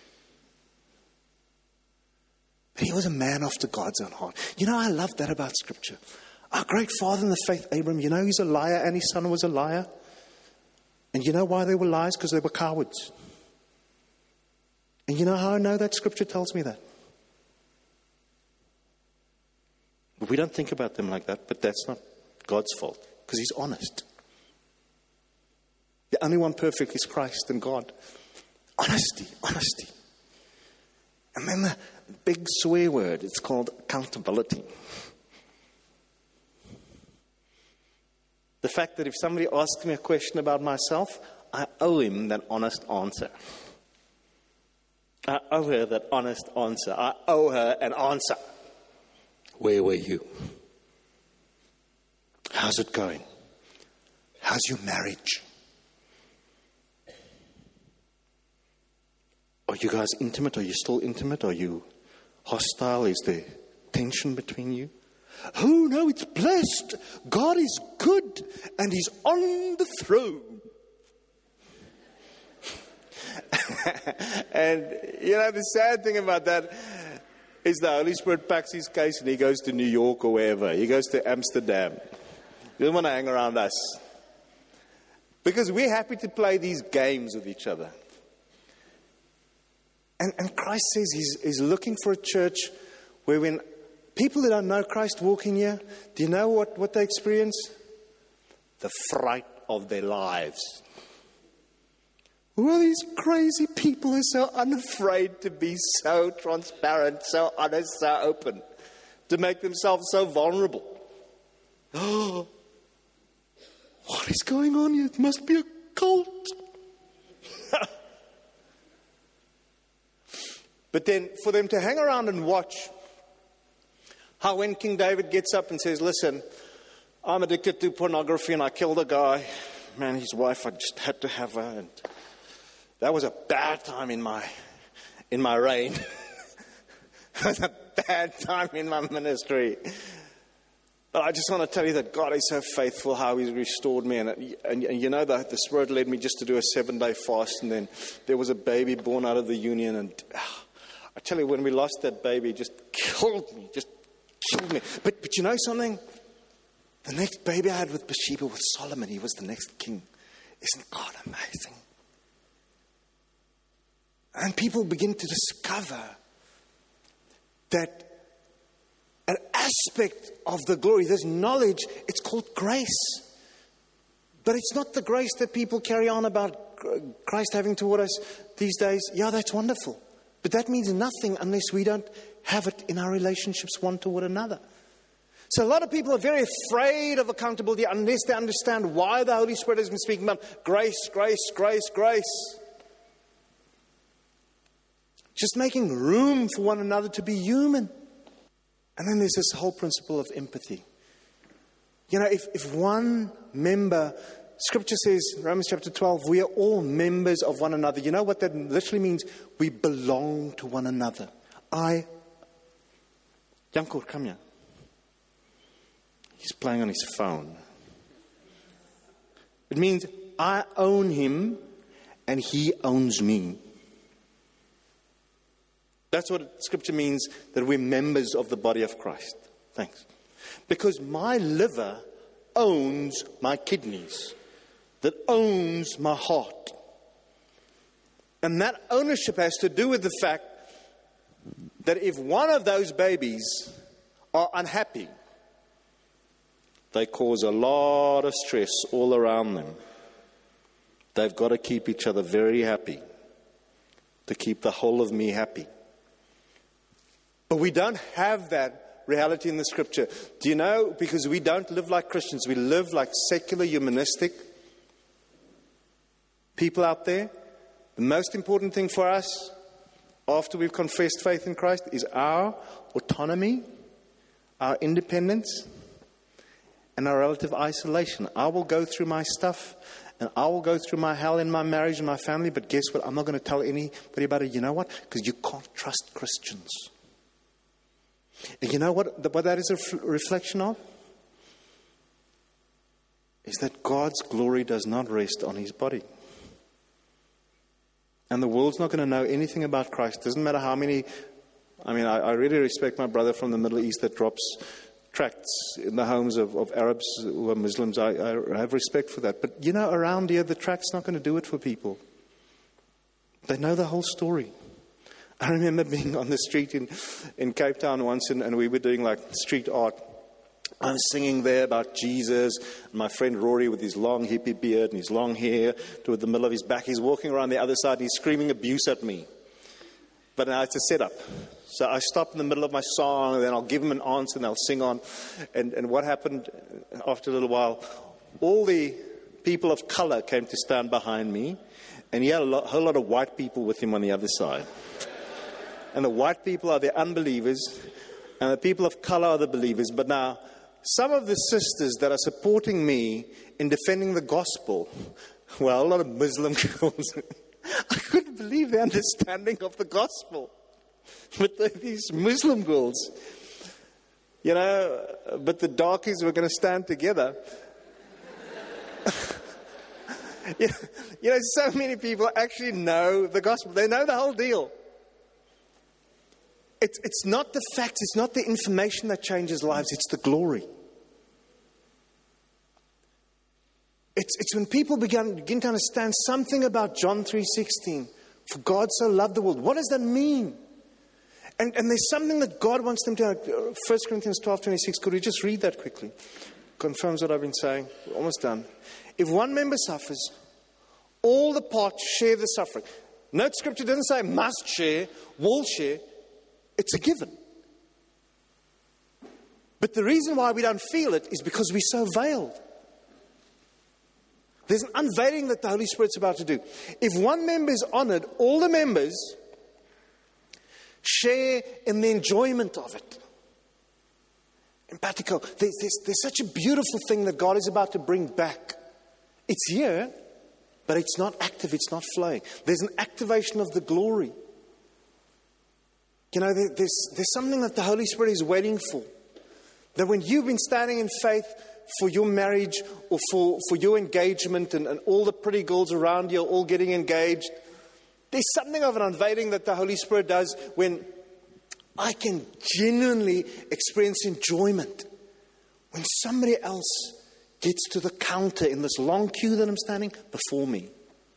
But he was a man after God's own heart. I love that about Scripture. Our great father in the faith, Abram, he's a liar and his son was a liar. And you know why they were liars? Because they were cowards. And you know how I know that? Scripture tells me that. But we don't think about them like that, but that's not God's fault. Because he's honest. The only one perfect is Christ and God. Honesty. And then the big swear word, it's called accountability. The fact that if somebody asks me a question about myself, I owe him that honest answer. I owe her that honest answer. I owe her an answer. Where were you? How's it going? How's your marriage? Are you guys intimate? Are you still intimate? Are you hostile? Is there tension between you? Oh no, it's blessed. God is good and he's on the throne. And the sad thing about that is the Holy Spirit packs his case and he goes to New York or wherever. He goes to Amsterdam. He doesn't want to hang around us. Because we're happy to play these games with each other. And Christ says he's looking for a church where when people that don't know Christ walk in here, do you know what they experience? The fright of their lives. Who are these crazy people who are so unafraid to be so transparent, so honest, so open, to make themselves so vulnerable? Oh, what is going on here? It must be a cult. But then for them to hang around and watch how when King David gets up and says, listen, I'm addicted to pornography and I killed a guy. Man, his wife, I just had to have her. And that was a bad time in my reign. It was a bad time in my ministry. But I just want to tell you that God is so faithful how he's restored me. And the Spirit led me just to do a 7-day fast. And then there was a baby born out of the union. And I tell you, when we lost that baby, it just killed me. But you know something? The next baby I had with Bathsheba was Solomon. He was the next king. Isn't God amazing? And people begin to discover that an aspect of the glory, this knowledge, it's called grace. But it's not the grace that people carry on about Christ having toward us these days, yeah, that's wonderful. But that means nothing unless we don't have it in our relationships one toward another. So a lot of people are very afraid of accountability unless they understand why the Holy Spirit has been speaking about grace, grace, grace, grace. Just making room for one another to be human. And then there's this whole principle of empathy. You know, if one member, Scripture says, Romans chapter 12, we are all members of one another. You know what that literally means? We belong to one another. Janko, come here. He's playing on his phone. It means I own him and he owns me. That's what Scripture means, that we're members of the body of Christ. Thanks. Because my liver owns my kidneys, that owns my heart. And that ownership has to do with the fact that if one of those babies are unhappy, they cause a lot of stress all around them. They've got to keep each other very happy to keep the whole of me happy. But we don't have that reality in the Scripture. Do you know? Because we don't live like Christians. We live like secular, humanistic people out there. The most important thing for us, after we've confessed faith in Christ, is our autonomy, our independence, and our relative isolation. I will go through my stuff, and I will go through my hell in my marriage and my family, but guess what? I'm not going to tell anybody about it. You know what? Because you can't trust Christians. And you know what that is a reflection of? Is that God's glory does not rest on his body. And the world's not going to know anything about Christ. Doesn't matter how many... I really respect my brother from the Middle East that drops tracts in the homes of Arabs who are Muslims. I have respect for that. But, you know, around here, the tract's not going to do it for people. They know the whole story. I remember being on the street in Cape Town once, and we were doing like street art. I was singing there about Jesus. And my friend Rory, with his long hippie beard and his long hair toward the middle of his back, he's walking around the other side and he's screaming abuse at me. But now it's a setup. So I stop in the middle of my song, and then I'll give him an answer, and I'll sing on. And what happened after a little while, all the people of color came to stand behind me, and he had a whole lot of white people with him on the other side. And the white people are the unbelievers, and the people of color are the believers. But now, some of the sisters that are supporting me in defending the gospel, well, a lot of Muslim girls, I couldn't believe their understanding of the gospel. But these Muslim girls, you know, but the darkies were going to stand together. You know, so many people actually know the gospel. They know the whole deal. It's not the facts, it's not the information that changes lives, it's the glory. It's when people begin to understand something about John 3:16. For God so loved the world. What does that mean? And there's something that God wants them to know. 1 Corinthians 12:26. Could we just read that quickly? Confirms what I've been saying. We're almost done. If one member suffers, all the parts share the suffering. Note Scripture doesn't say must share, will share. It's a given. But the reason why we don't feel it is because we're so veiled. There's an unveiling that the Holy Spirit's about to do. If one member is honored, all the members share in the enjoyment of it. Empathico. There's such a beautiful thing that God is about to bring back. It's here, but it's not active, it's not flowing. There's an activation of the glory. You know, there's something that the Holy Spirit is waiting for. That when you've been standing in faith for your marriage or for your engagement and all the pretty girls around you are all getting engaged, there's something of an unveiling that the Holy Spirit does when I can genuinely experience enjoyment. When somebody else gets to the counter in this long queue that I'm standing before me.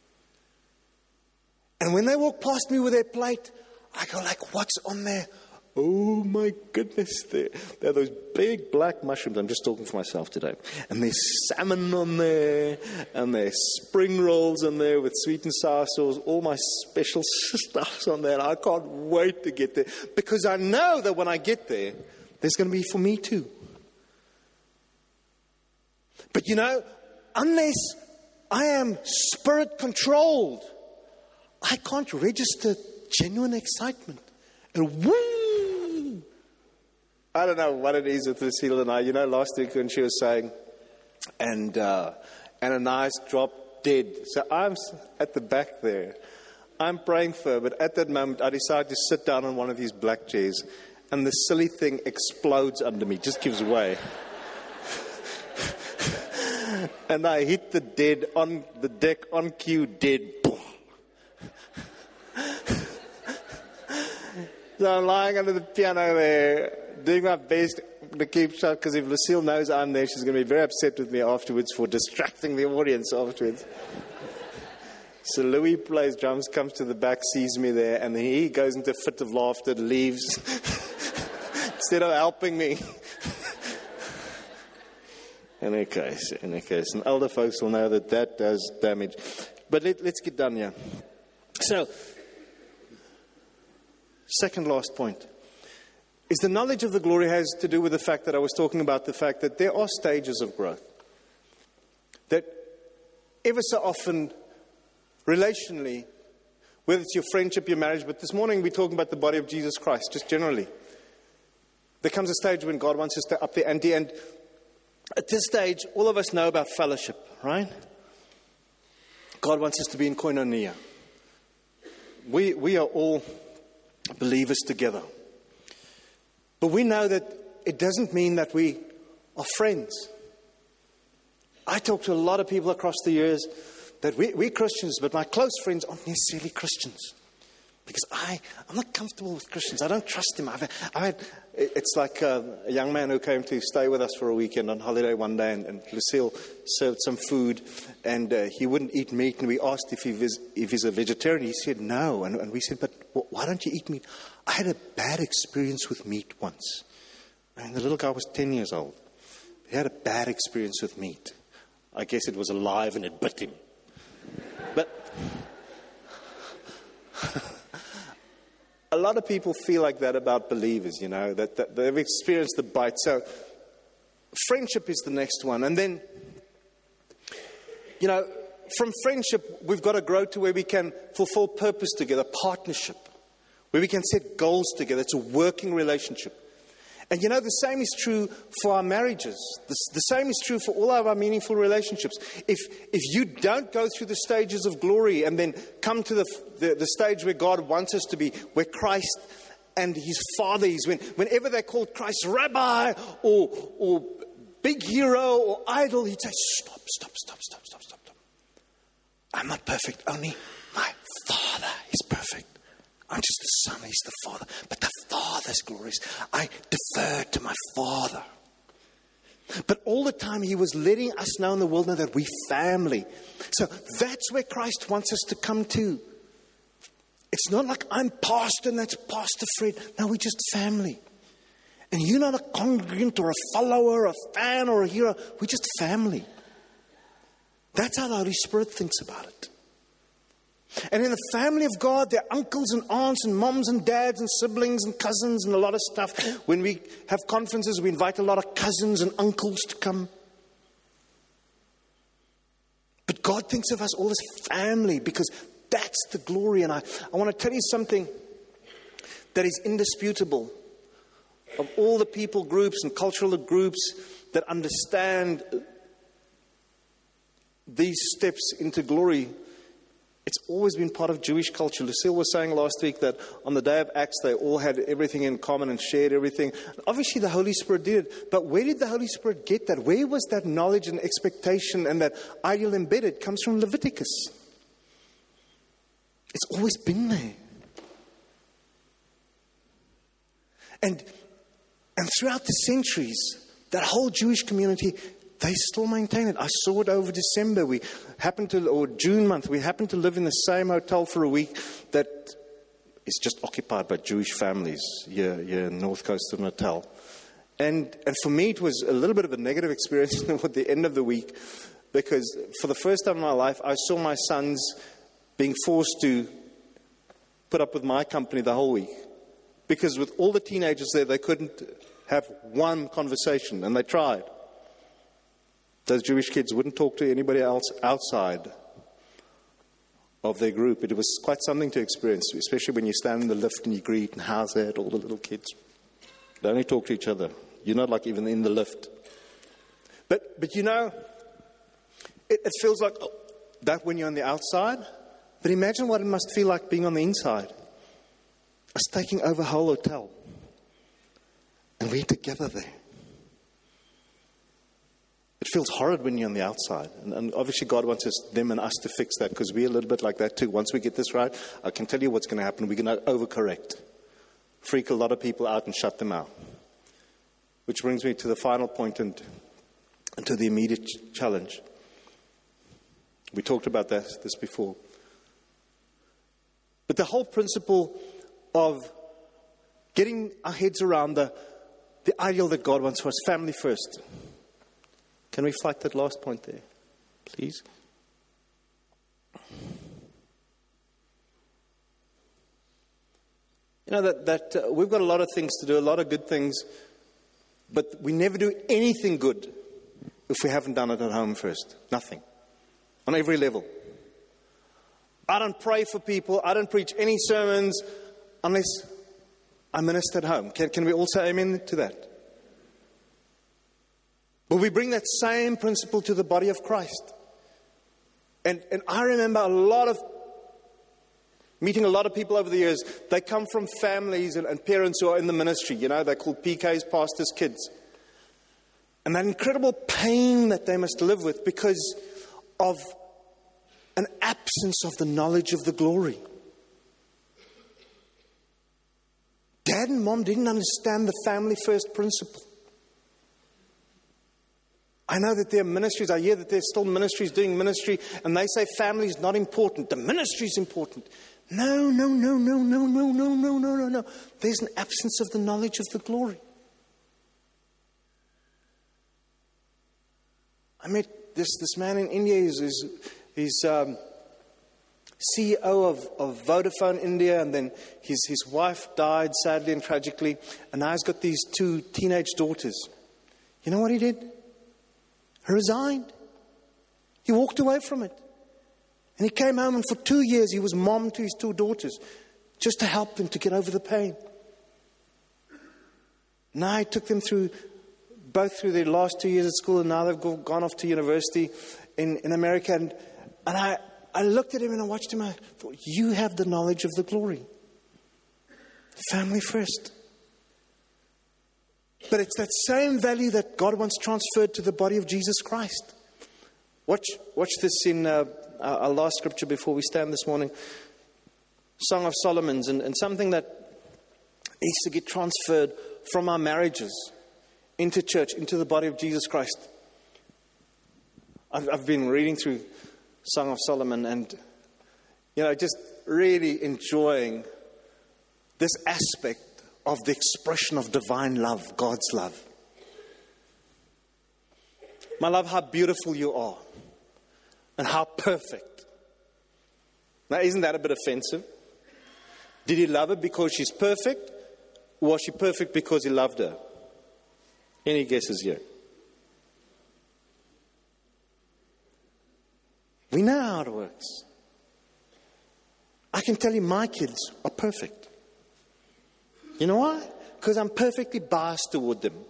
And when they walk past me with their plate, I go like, what's on there? Oh my goodness, there are those big black mushrooms. I'm just talking for myself today. And there's salmon on there, and there's spring rolls on there with sweet and sour sauce. All my special stuff's on there. And I can't wait to get there, because I know that when I get there, there's going to be for me too. But unless I am spirit controlled, I can't register genuine excitement. And woo! I don't know what it is with Lucille and I. Last week when she was saying, and Ananias dropped dead. So I'm at the back there. I'm praying for her, but at that moment I decided to sit down on one of these black chairs, and the silly thing explodes under me, just gives way. And I hit the dead on the deck on cue, dead. So I'm lying under the piano there, doing my best to keep shut, because if Lucille knows I'm there, she's going to be very upset with me afterwards for distracting the audience afterwards. So Louis plays drums, comes to the back, sees me there, and then he goes into a fit of laughter, leaves, instead of helping me. In any case, and older folks will know that does damage. But let's get done here. So, second last point is the knowledge of the glory has to do with the fact that I was talking about, the fact that there are stages of growth. That ever so often, relationally, whether it's your friendship, your marriage, but this morning we're talking about the body of Jesus Christ, just generally. There comes a stage when God wants us to up the ante, and at this stage, all of us know about fellowship, right? God wants us to be in koinonia. We are all believers together. But we know that it doesn't mean that we are friends. I talk to a lot of people across the years that we're Christians, but my close friends aren't necessarily Christians. Because I'm not comfortable with Christians. I don't trust them. It's like a young man who came to stay with us for a weekend on holiday one day, and Lucille served some food, and he wouldn't eat meat, and we asked if he's a vegetarian. He said no, and we said, but why don't you eat meat? I had a bad experience with meat once. And the little guy was 10 years old. He had a bad experience with meat. I guess it was alive and it bit him. But a lot of people feel like that about believers, that they've experienced the bite. So friendship is the next one. And then, from friendship, we've got to grow to where we can fulfill purpose together, partnership, where we can set goals together. It's a working relationship. And the same is true for our marriages. The same is true for all of our meaningful relationships. If you don't go through the stages of glory and then come to the stage where God wants us to be, where Christ and His Father is, whenever they called Christ Rabbi or big hero or idol, He'd say, stop. I'm not perfect. Only my Father is perfect. I'm just the Son, He's the Father. But the Father's glorious. I defer to my Father. But all the time He was letting us know in the world now that we're family. So that's where Christ wants us to come to. It's not like I'm pastor and that's Pastor Fred. No, we're just family. And you're not a congregant or a follower, a fan or a hero. We're just family. That's how the Holy Spirit thinks about it. And in the family of God, there are uncles and aunts and moms and dads and siblings and cousins and a lot of stuff. When we have conferences, we invite a lot of cousins and uncles to come. But God thinks of us all as family because that's the glory. And I want to tell you something that is indisputable. Of all the people groups and cultural groups that understand these steps into glory, it's always been part of Jewish culture. Lucille was saying last week that on the day of Acts, they all had everything in common and shared everything. Obviously, the Holy Spirit did it. But where did the Holy Spirit get that? Where was that knowledge and expectation and that ideal embedded? It comes from Leviticus. It's always been there. And throughout the centuries, that whole Jewish community, they still maintain it. I saw it over December. Or June month, we happened to live in the same hotel for a week that is just occupied by Jewish families here in North Coast of Natal. And for me, it was a little bit of a negative experience at the end of the week, because for the first time in my life, I saw my sons being forced to put up with my company the whole week. Because with all the teenagers there, they couldn't have one conversation, and they tried. Those Jewish kids wouldn't talk to anybody else outside of their group. It was quite something to experience, especially when you stand in the lift and you greet and how's that, all the little kids. They only talk to each other. You're not like even in the lift. But you know, it feels like that when you're on the outside. But imagine what it must feel like being on the inside. Us taking over a whole hotel. And we're together there. It feels horrid when you're on the outside. And obviously God wants them and us to fix that, because we're a little bit like that too. Once we get this right, I can tell you what's going to happen. We're going to overcorrect. Freak a lot of people out and shut them out. Which brings me to the final point and to the immediate challenge. We talked about this before. But the whole principle of getting our heads around the ideal that God wants for us, family first. Can we fight that last point there, please? You know that we've got a lot of things to do, a lot of good things, but we never do anything good if we haven't done it at home first. Nothing. On every level. I don't pray for people. I don't preach any sermons unless I minister at home. Can we all say amen to that? But we bring that same principle to the body of Christ. And I remember meeting a lot of people over the years. They come from families and parents who are in the ministry. You know, they're called PKs, pastors' kids. And that incredible pain that they must live with because of an absence of the knowledge of the glory. Dad and Mom didn't understand the family first principle. I know that there are ministries, I hear that there's still ministries doing ministry, and they say family is not important, the ministry is important. No. There's an absence of the knowledge of the glory. I met this man in India. He's CEO of Vodafone India, and then his wife died sadly and tragically, and now he's got these 2 teenage daughters. You know what he did? He resigned. He walked away from it. And he came home, and for 2 years he was mom to his 2 daughters, just to help them to get over the pain. Now he took them both through their last 2 years at school, and now they've gone off to university in America. And I looked at him and I watched him. I thought, you have the knowledge of the glory. Family first. But it's that same value that God wants transferred to the body of Jesus Christ. Watch this in our last scripture before we stand this morning. Song of Solomon's, and something that needs to get transferred from our marriages into church, into the body of Jesus Christ. I've been reading through Song of Solomon and, just really enjoying this aspect of the expression of divine love, God's love. My love, how beautiful you are and how perfect. Now, isn't that a bit offensive? Did he love her because she's perfect? Or was she perfect because he loved her? Any guesses here? We know how it works. I can tell you my kids are perfect. You know why? Because I'm perfectly biased toward them.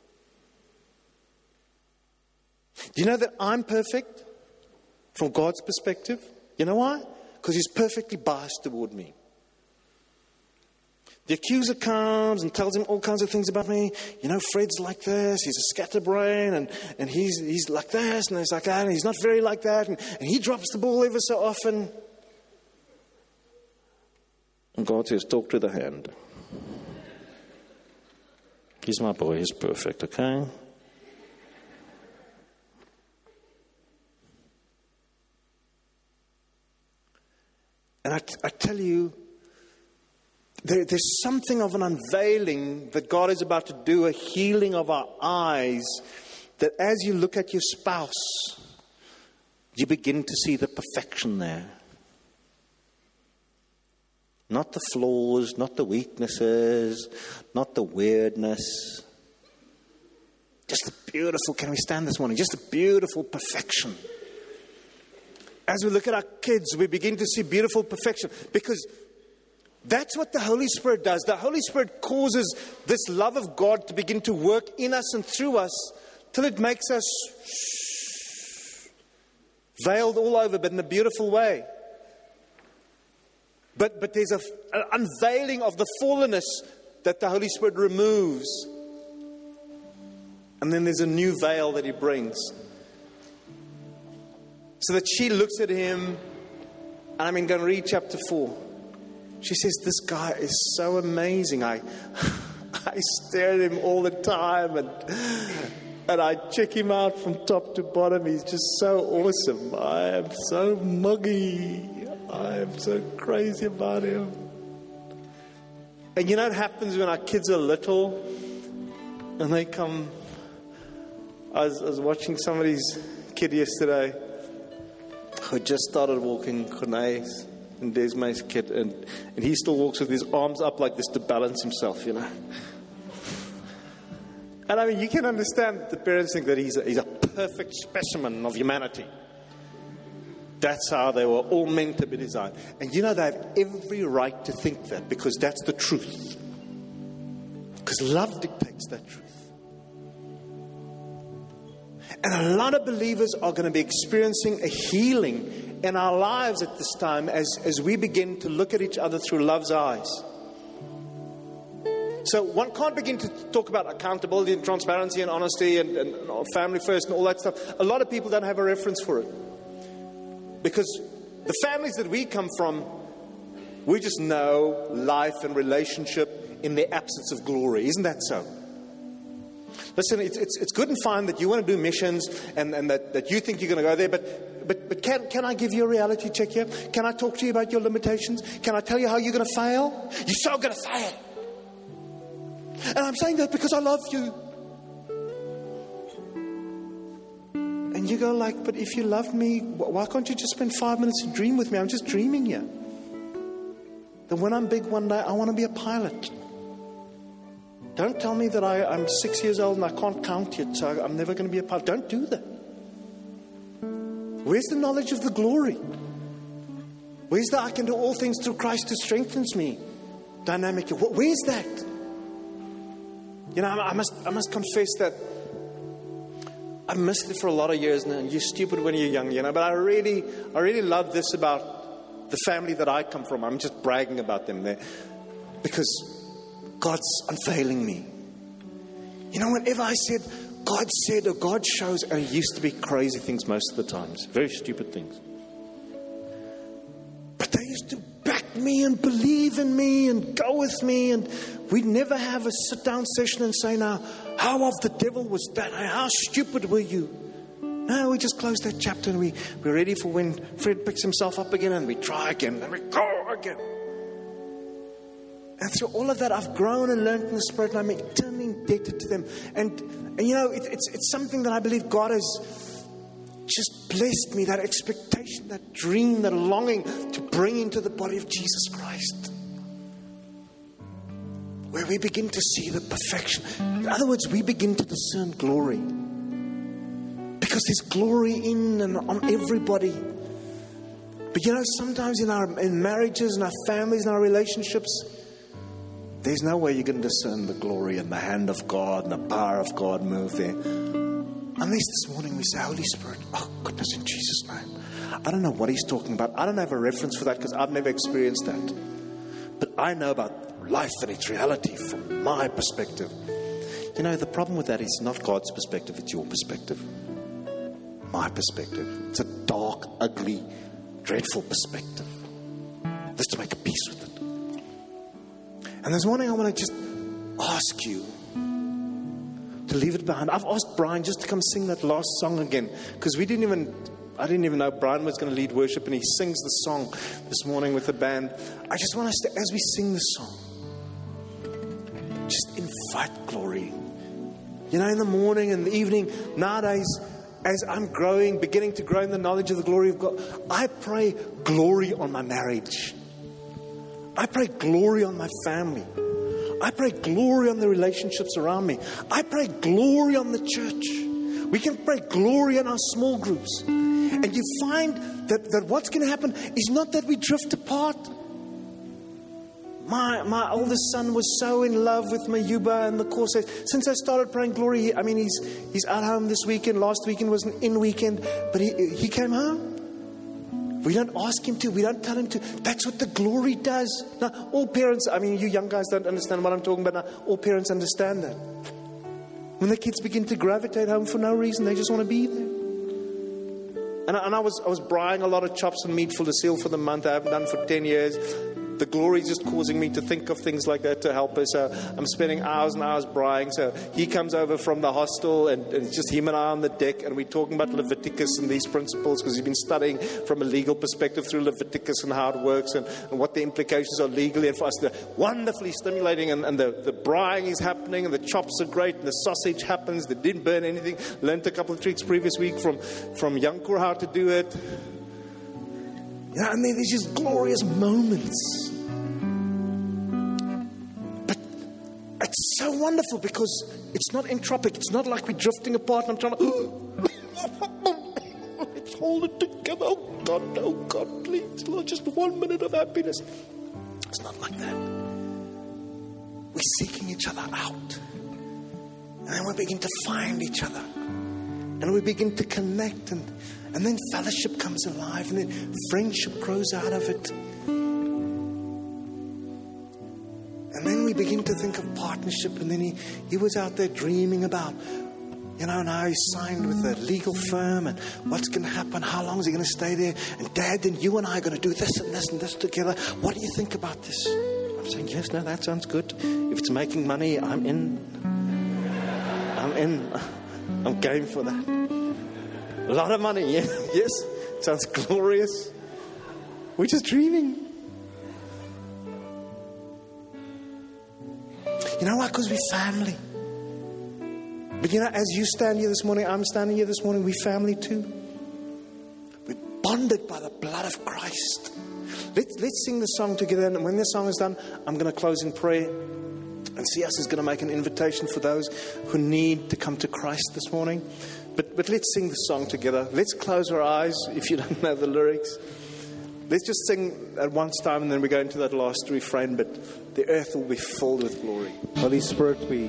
Do you know that I'm perfect from God's perspective? You know why? Because He's perfectly biased toward me. The accuser comes and tells him all kinds of things about me. Fred's like this, he's a scatterbrain, and he's like this, and he's like that, and he's not very like that, and he drops the ball ever so often. And God says, talk to the hand. He's my boy, he's perfect, okay? And I tell you, There's something of an unveiling that God is about to do, a healing of our eyes, that as you look at your spouse, you begin to see the perfection there. Not the flaws, not the weaknesses, not the weirdness. Just a beautiful, can we stand this morning? Just a beautiful perfection. As we look at our kids, we begin to see beautiful perfection, because that's what the Holy Spirit does. The Holy Spirit causes this love of God to begin to work in us and through us till it makes us veiled all over, but in a beautiful way. But there's an unveiling of the fallenness that the Holy Spirit removes. And then there's a new veil that He brings. So that she looks at him, and I'm going to read chapter 4. She says, this guy is so amazing. I stare at him all the time, and I check him out from top to bottom. He's just so awesome. I am so muggy. I am so crazy about him. And you know what happens when our kids are little and they come. I was watching somebody's kid yesterday who just started walking, Corne's and Desmai's kid, and he still walks with his arms up like this to balance himself, you know. And I mean, you can understand the parents think that he's a perfect specimen of humanity. That's how they were all meant to be designed. And you know, they have every right to think that, because that's the truth. Because love dictates that truth. And a lot of believers are going to be experiencing a healing in our lives at this time as we begin to look at each other through love's eyes. So one can't begin to talk about accountability and transparency and honesty and family first and all that stuff. A lot of people don't have a reference for it. Because the families that we come from, we just know life and relationship in the absence of glory. Isn't that so? Listen, it's good and fine that you want to do missions and that you think you're going to go there, but can I give you a reality check here? Can I talk to you about your limitations? Can I tell you how you're going to fail? You're so going to fail. And I'm saying that because I love you. And you go like, but if you love me, why can't you just spend 5 minutes and dream with me? I'm just dreaming here. That when I'm big one day, I want to be a pilot. Don't tell me that I'm 6 years old and I can't count yet, so I'm never going to be a pilot. Don't do that. Where's the knowledge of the glory? Where's the I can do all things through Christ who strengthens me dynamic? Where's that? You know, I must confess that I've missed it for a lot of years now. You're stupid when you're young, you know, but I really love this about the family that I come from. I'm just bragging about them there because God's unfailing me. You know, whenever I said, God said, or God shows, and it used to be crazy things most of the times, very stupid things. But they used to back me and believe in me and go with me, and we'd never have a sit-down session and say, now, how of the devil was that? How stupid were you? No, we just close that chapter and we're ready for when Fred picks himself up again and we try again and we go again. And through all of that, I've grown and learned in the Spirit, and I'm eternally indebted to them. And you know, it's something that I believe God has just blessed me, that expectation, that dream, that longing to bring into the body of Jesus Christ. Where we begin to see the perfection. In other words, we begin to discern glory. Because there's glory in and on everybody. But you know, sometimes in marriages, in our families, in our relationships, there's no way you're going to discern the glory and the hand of God and the power of God move there. Unless this morning we say, Holy Spirit, oh goodness, in Jesus' name. I don't know what He's talking about. I don't have a reference for that because I've never experienced that. But I know about life and its reality from my perspective. You know, the problem with that is not God's perspective, it's your perspective. My perspective. It's a dark, ugly, dreadful perspective. Let's make a peace with it. And this morning I want to just ask you to leave it behind. I've asked Brian just to come sing that last song again, because I didn't even know Brian was going to lead worship, and he sings the song this morning with the band. I just want us to, as we sing this song, invite glory. You know, in the morning and the evening, nowadays, as I'm growing, beginning to grow in the knowledge of the glory of God, I pray glory on my marriage. I pray glory on my family. I pray glory on the relationships around me. I pray glory on the church. We can pray glory in our small groups. And you find that what's going to happen is not that we drift apart. My oldest son was so in love with Mayuba and the course. Since I started praying glory, I mean, he's at home this weekend. Last weekend was an in-weekend. But he came home. We don't ask him to. We don't tell him to. That's what the glory does. Now, all parents, I mean, you young guys don't understand what I'm talking about now. All parents understand that. When the kids begin to gravitate home for no reason, they just want to be there. And I was brying a lot of chops and meat for the seal for the month. I haven't done for 10 years. The glory is just causing me to think of things like that to help us. So I'm spending hours and hours brying. So he comes over from the hostel and it's just him and I on the deck. And we're talking about Leviticus and these principles because he's been studying from a legal perspective through Leviticus and how it works and what the implications are legally. And for us, they're wonderfully stimulating. And the brying is happening and the chops are great. And the sausage happens. They didn't burn anything. Learned a couple of tricks previous week from Yankur how to do it. Yeah, and there's just glorious moments. But it's so wonderful because it's not entropic. It's not like we're drifting apart and I'm trying to let's hold it together. Oh God, please, Lord, just 1 minute of happiness. It's not like that. We're seeking each other out. And then we begin to find each other. And we begin to connect and then fellowship comes alive. And then friendship grows out of it. And then we begin to think of partnership. And then he was out there dreaming about, you know, now he's signed with a legal firm. And what's going to happen? How long is he going to stay there? And Dad, then you and I are going to do this and this and this together. What do you think about this? I'm saying, yes, no, that sounds good. If it's making money, I'm in. I'm game for that. A lot of money, yeah. Yes. Sounds glorious. We're just dreaming. You know why? Because we're family. But you know, as you stand here this morning, I'm standing here this morning, we're family too. We're bonded by the blood of Christ. Let's sing the song together. And when the song is done, I'm going to close in prayer. And CS is going to make an invitation for those who need to come to Christ this morning. But let's sing the song together. Let's close our eyes if you don't know the lyrics. Let's just sing at one time and then we go into that last refrain. But the earth will be filled with glory. Holy Spirit, we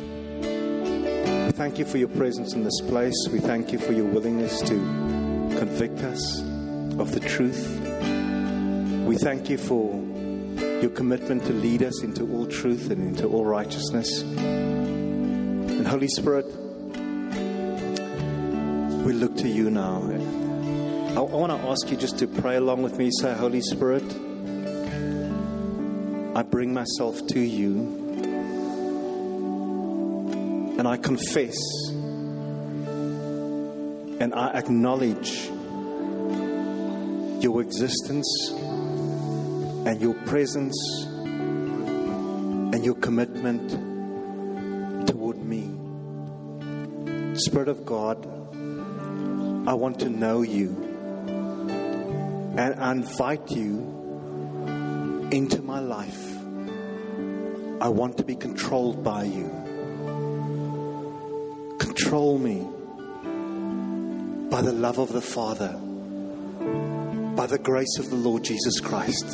thank you for your presence in this place. We thank you for your willingness to convict us of the truth. We thank you for your commitment to lead us into all truth and into all righteousness. And Holy Spirit, we look to you now. I want to ask you just to pray along with me. Say, Holy Spirit, I bring myself to you and I confess and I acknowledge your existence and your presence and your commitment toward me. Spirit of God, I want to know you and I invite you into my life. I want to be controlled by you. Control me by the love of the Father, by the grace of the Lord Jesus Christ,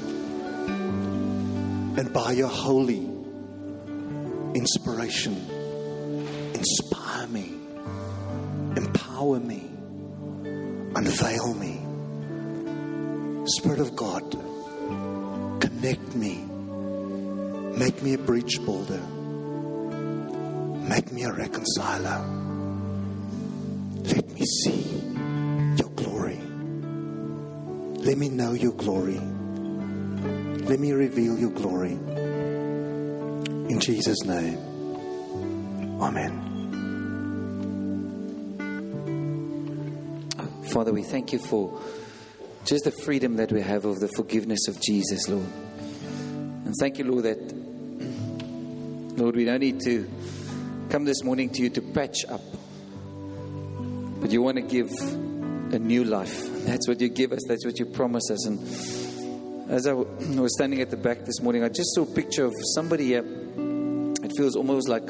and by your holy inspiration. Inspire me, empower me, unveil me. Spirit of God, connect me. Make me a bridge builder. Make me a reconciler. Let me see your glory. Let me know your glory. Let me reveal your glory. In Jesus' name. Amen. Father, we thank you for just the freedom that we have of the forgiveness of Jesus, Lord. And thank you, Lord, that Lord, we don't need to come this morning to you to patch up, but you want to give a new life. That's what you give us. That's what you promise us. And as I was standing at the back this morning, I just saw a picture of somebody here. It feels almost like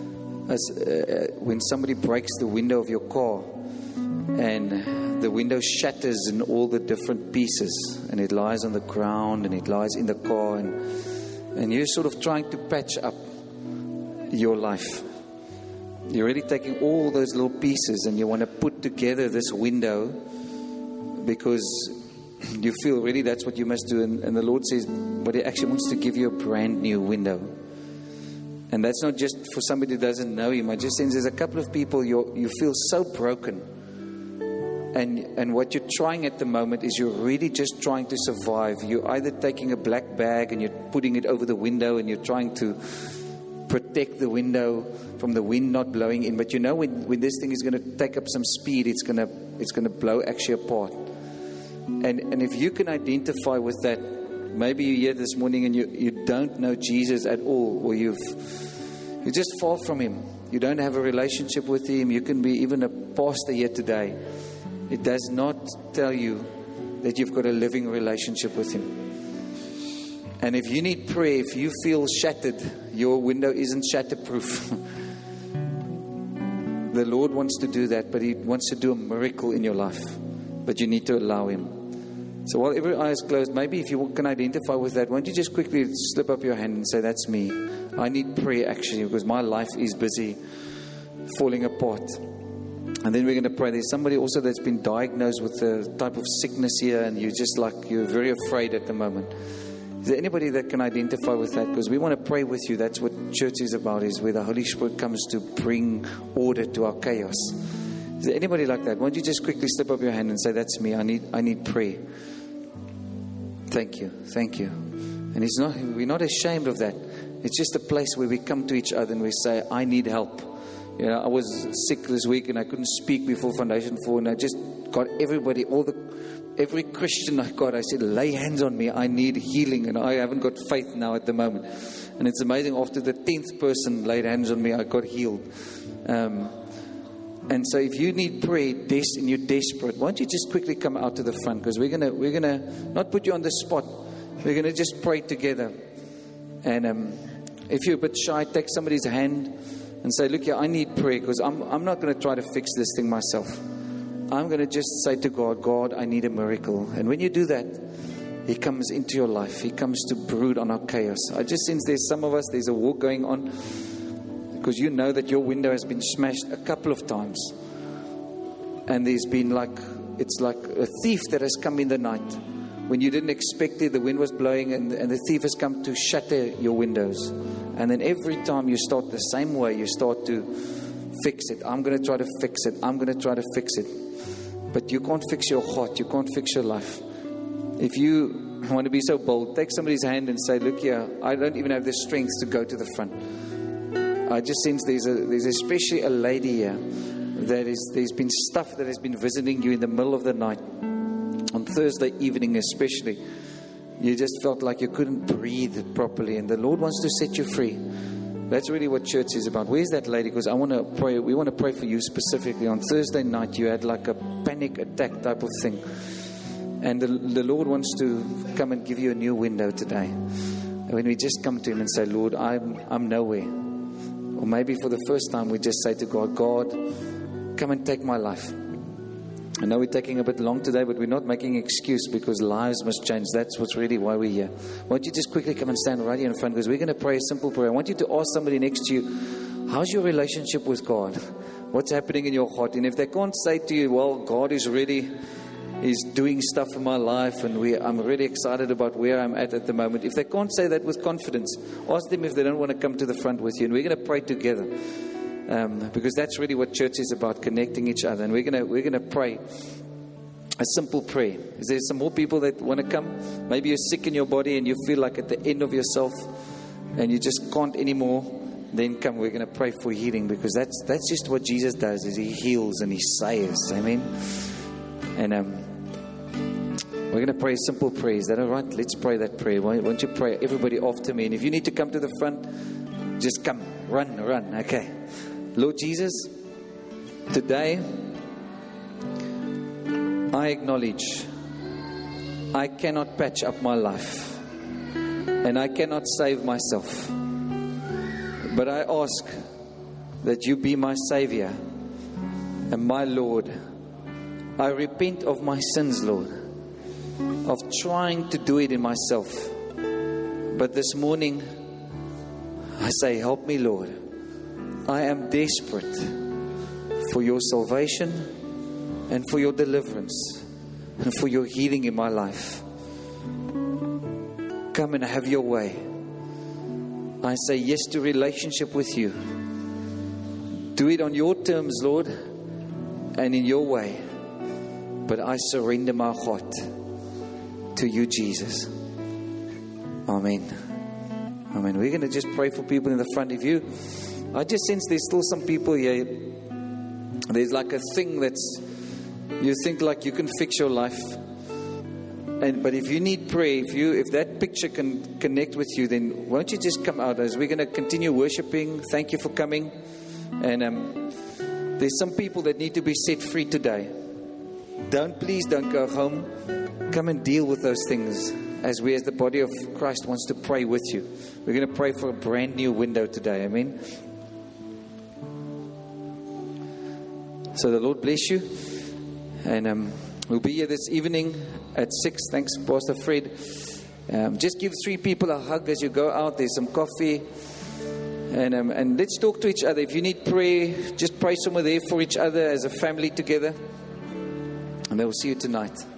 when somebody breaks the window of your car and the window shatters in all the different pieces, and it lies on the ground and it lies in the car, and you're sort of trying to patch up your life. You're really taking all those little pieces and you want to put together this window because you feel really that's what you must do. And the Lord says, but He actually wants to give you a brand new window. And that's not just for somebody who doesn't know Him. I just sense there's a couple of people you feel so broken. And what you're trying at the moment is you're really just trying to survive. You're either taking a black bag and you're putting it over the window and you're trying to protect the window from the wind not blowing in. But you know when this thing is going to take up some speed, it's going to blow actually apart. And if you can identify with that, maybe you're here this morning and you don't know Jesus at all, or you're just far from Him. You don't have a relationship with Him. You can be even a pastor here today. It does not tell you that you've got a living relationship with Him. And if you need prayer, if you feel shattered, your window isn't shatterproof. The Lord wants to do that, but He wants to do a miracle in your life. But you need to allow Him. So while every eye is closed, maybe if you can identify with that, won't you just quickly slip up your hand and say, that's me. I need prayer actually, because my life is busy falling apart. And then we're going to pray. There's somebody also that's been diagnosed with a type of sickness here, and you're very afraid at the moment. Is there anybody that can identify with that? Because we want to pray with you. That's what church is about, is where the Holy Spirit comes to bring order to our chaos. Is there anybody like that? Won't you just quickly slip up your hand and say, that's me. I need prayer. Thank you. Thank you. And we're not ashamed of that. It's just a place where we come to each other and we say, I need help. You know, I was sick this week and I couldn't speak before Foundation 4, and I just got everybody, every Christian I got, I said, lay hands on me. I need healing, and I haven't got faith now at the moment. And it's amazing, after the 10th person laid hands on me, I got healed. And so if you need prayer and you're desperate, why don't you just quickly come out to the front, because we're gonna not put you on the spot. We're gonna just pray together. And if you're a bit shy, take somebody's hand and say, look here, I need prayer, because I'm not going to try to fix this thing myself. I'm going to just say to God, I need a miracle. And when you do that, He comes into your life. He comes to brood on our chaos. I just sense there's some of us, there's a walk going on, because you know that your window has been smashed a couple of times. And there's been it's like a thief that has come in the night. When you didn't expect it, the wind was blowing, and the thief has come to shatter your windows. And then every time you start the same way, you start to fix it. I'm going to try to fix it. I'm going to try to fix it. But you can't fix your heart. You can't fix your life. If you want to be so bold, take somebody's hand and say, look here, I don't even have the strength to go to the front. I just sense there's especially a lady here there's been stuff that has been visiting you in the middle of the night. On Thursday evening especially, you just felt like you couldn't breathe properly, and the Lord wants to set you free. That's really what church is about. Where's that lady? Because I want to pray. We want to pray for you specifically. On Thursday night, you had like a panic attack type of thing, and the Lord wants to come and give you a new window today. And when we just come to Him and say, Lord, I'm nowhere, or maybe for the first time we just say to God, come and take my life. I know we're taking a bit long today, but we're not making an excuse, because lives must change. That's what's really why we're here. Why don't you just quickly come and stand right here in front, because we're going to pray a simple prayer. I want you to ask somebody next to you, how's your relationship with God? What's happening in your heart? And if they can't say to you, well, God is doing stuff in my life, and I'm really excited about where I'm at the moment. If they can't say that with confidence, ask them if they don't want to come to the front with you, and we're going to pray together. Because that's really what church is about, connecting each other. And we're gonna pray a simple prayer. Is there some more people that want to come? Maybe you're sick in your body and you feel like at the end of yourself and you just can't anymore. Then come, we're going to pray for healing, because that's just what Jesus does, is He heals and He saves. Amen. And we're going to pray a simple prayer. Is that all right? Let's pray that prayer. Why don't you pray, everybody, after me? And if you need to come to the front, Just come, run. Okay. Lord Jesus, today I acknowledge I cannot patch up my life and I cannot save myself. But I ask that you be my Savior and my Lord. I repent of my sins, Lord, of trying to do it in myself. But this morning, I say, help me, Lord. I am desperate for your salvation and for your deliverance and for your healing in my life. Come and have your way. I say yes to relationship with you. Do it on your terms, Lord, and in your way. But I surrender my heart to you, Jesus. Amen. Amen. We're going to just pray for people in the front of you. I just sense there's still some people here. There's like a thing that's, you think like you can fix your life. But if you need prayer, if that picture can connect with you, then won't you just come out as we're going to continue worshiping. Thank you for coming. And there's some people that need to be set free today. Please don't go home. Come and deal with those things as we as the body of Christ wants to pray with you. We're going to pray for a brand new window today. Amen. So the Lord bless you. And we'll be here this evening at 6. Thanks, Pastor Fred. Just give 3 people a hug as you go out. There's some coffee. And let's talk to each other. If you need prayer, just pray somewhere there for each other as a family together. And they will see you tonight.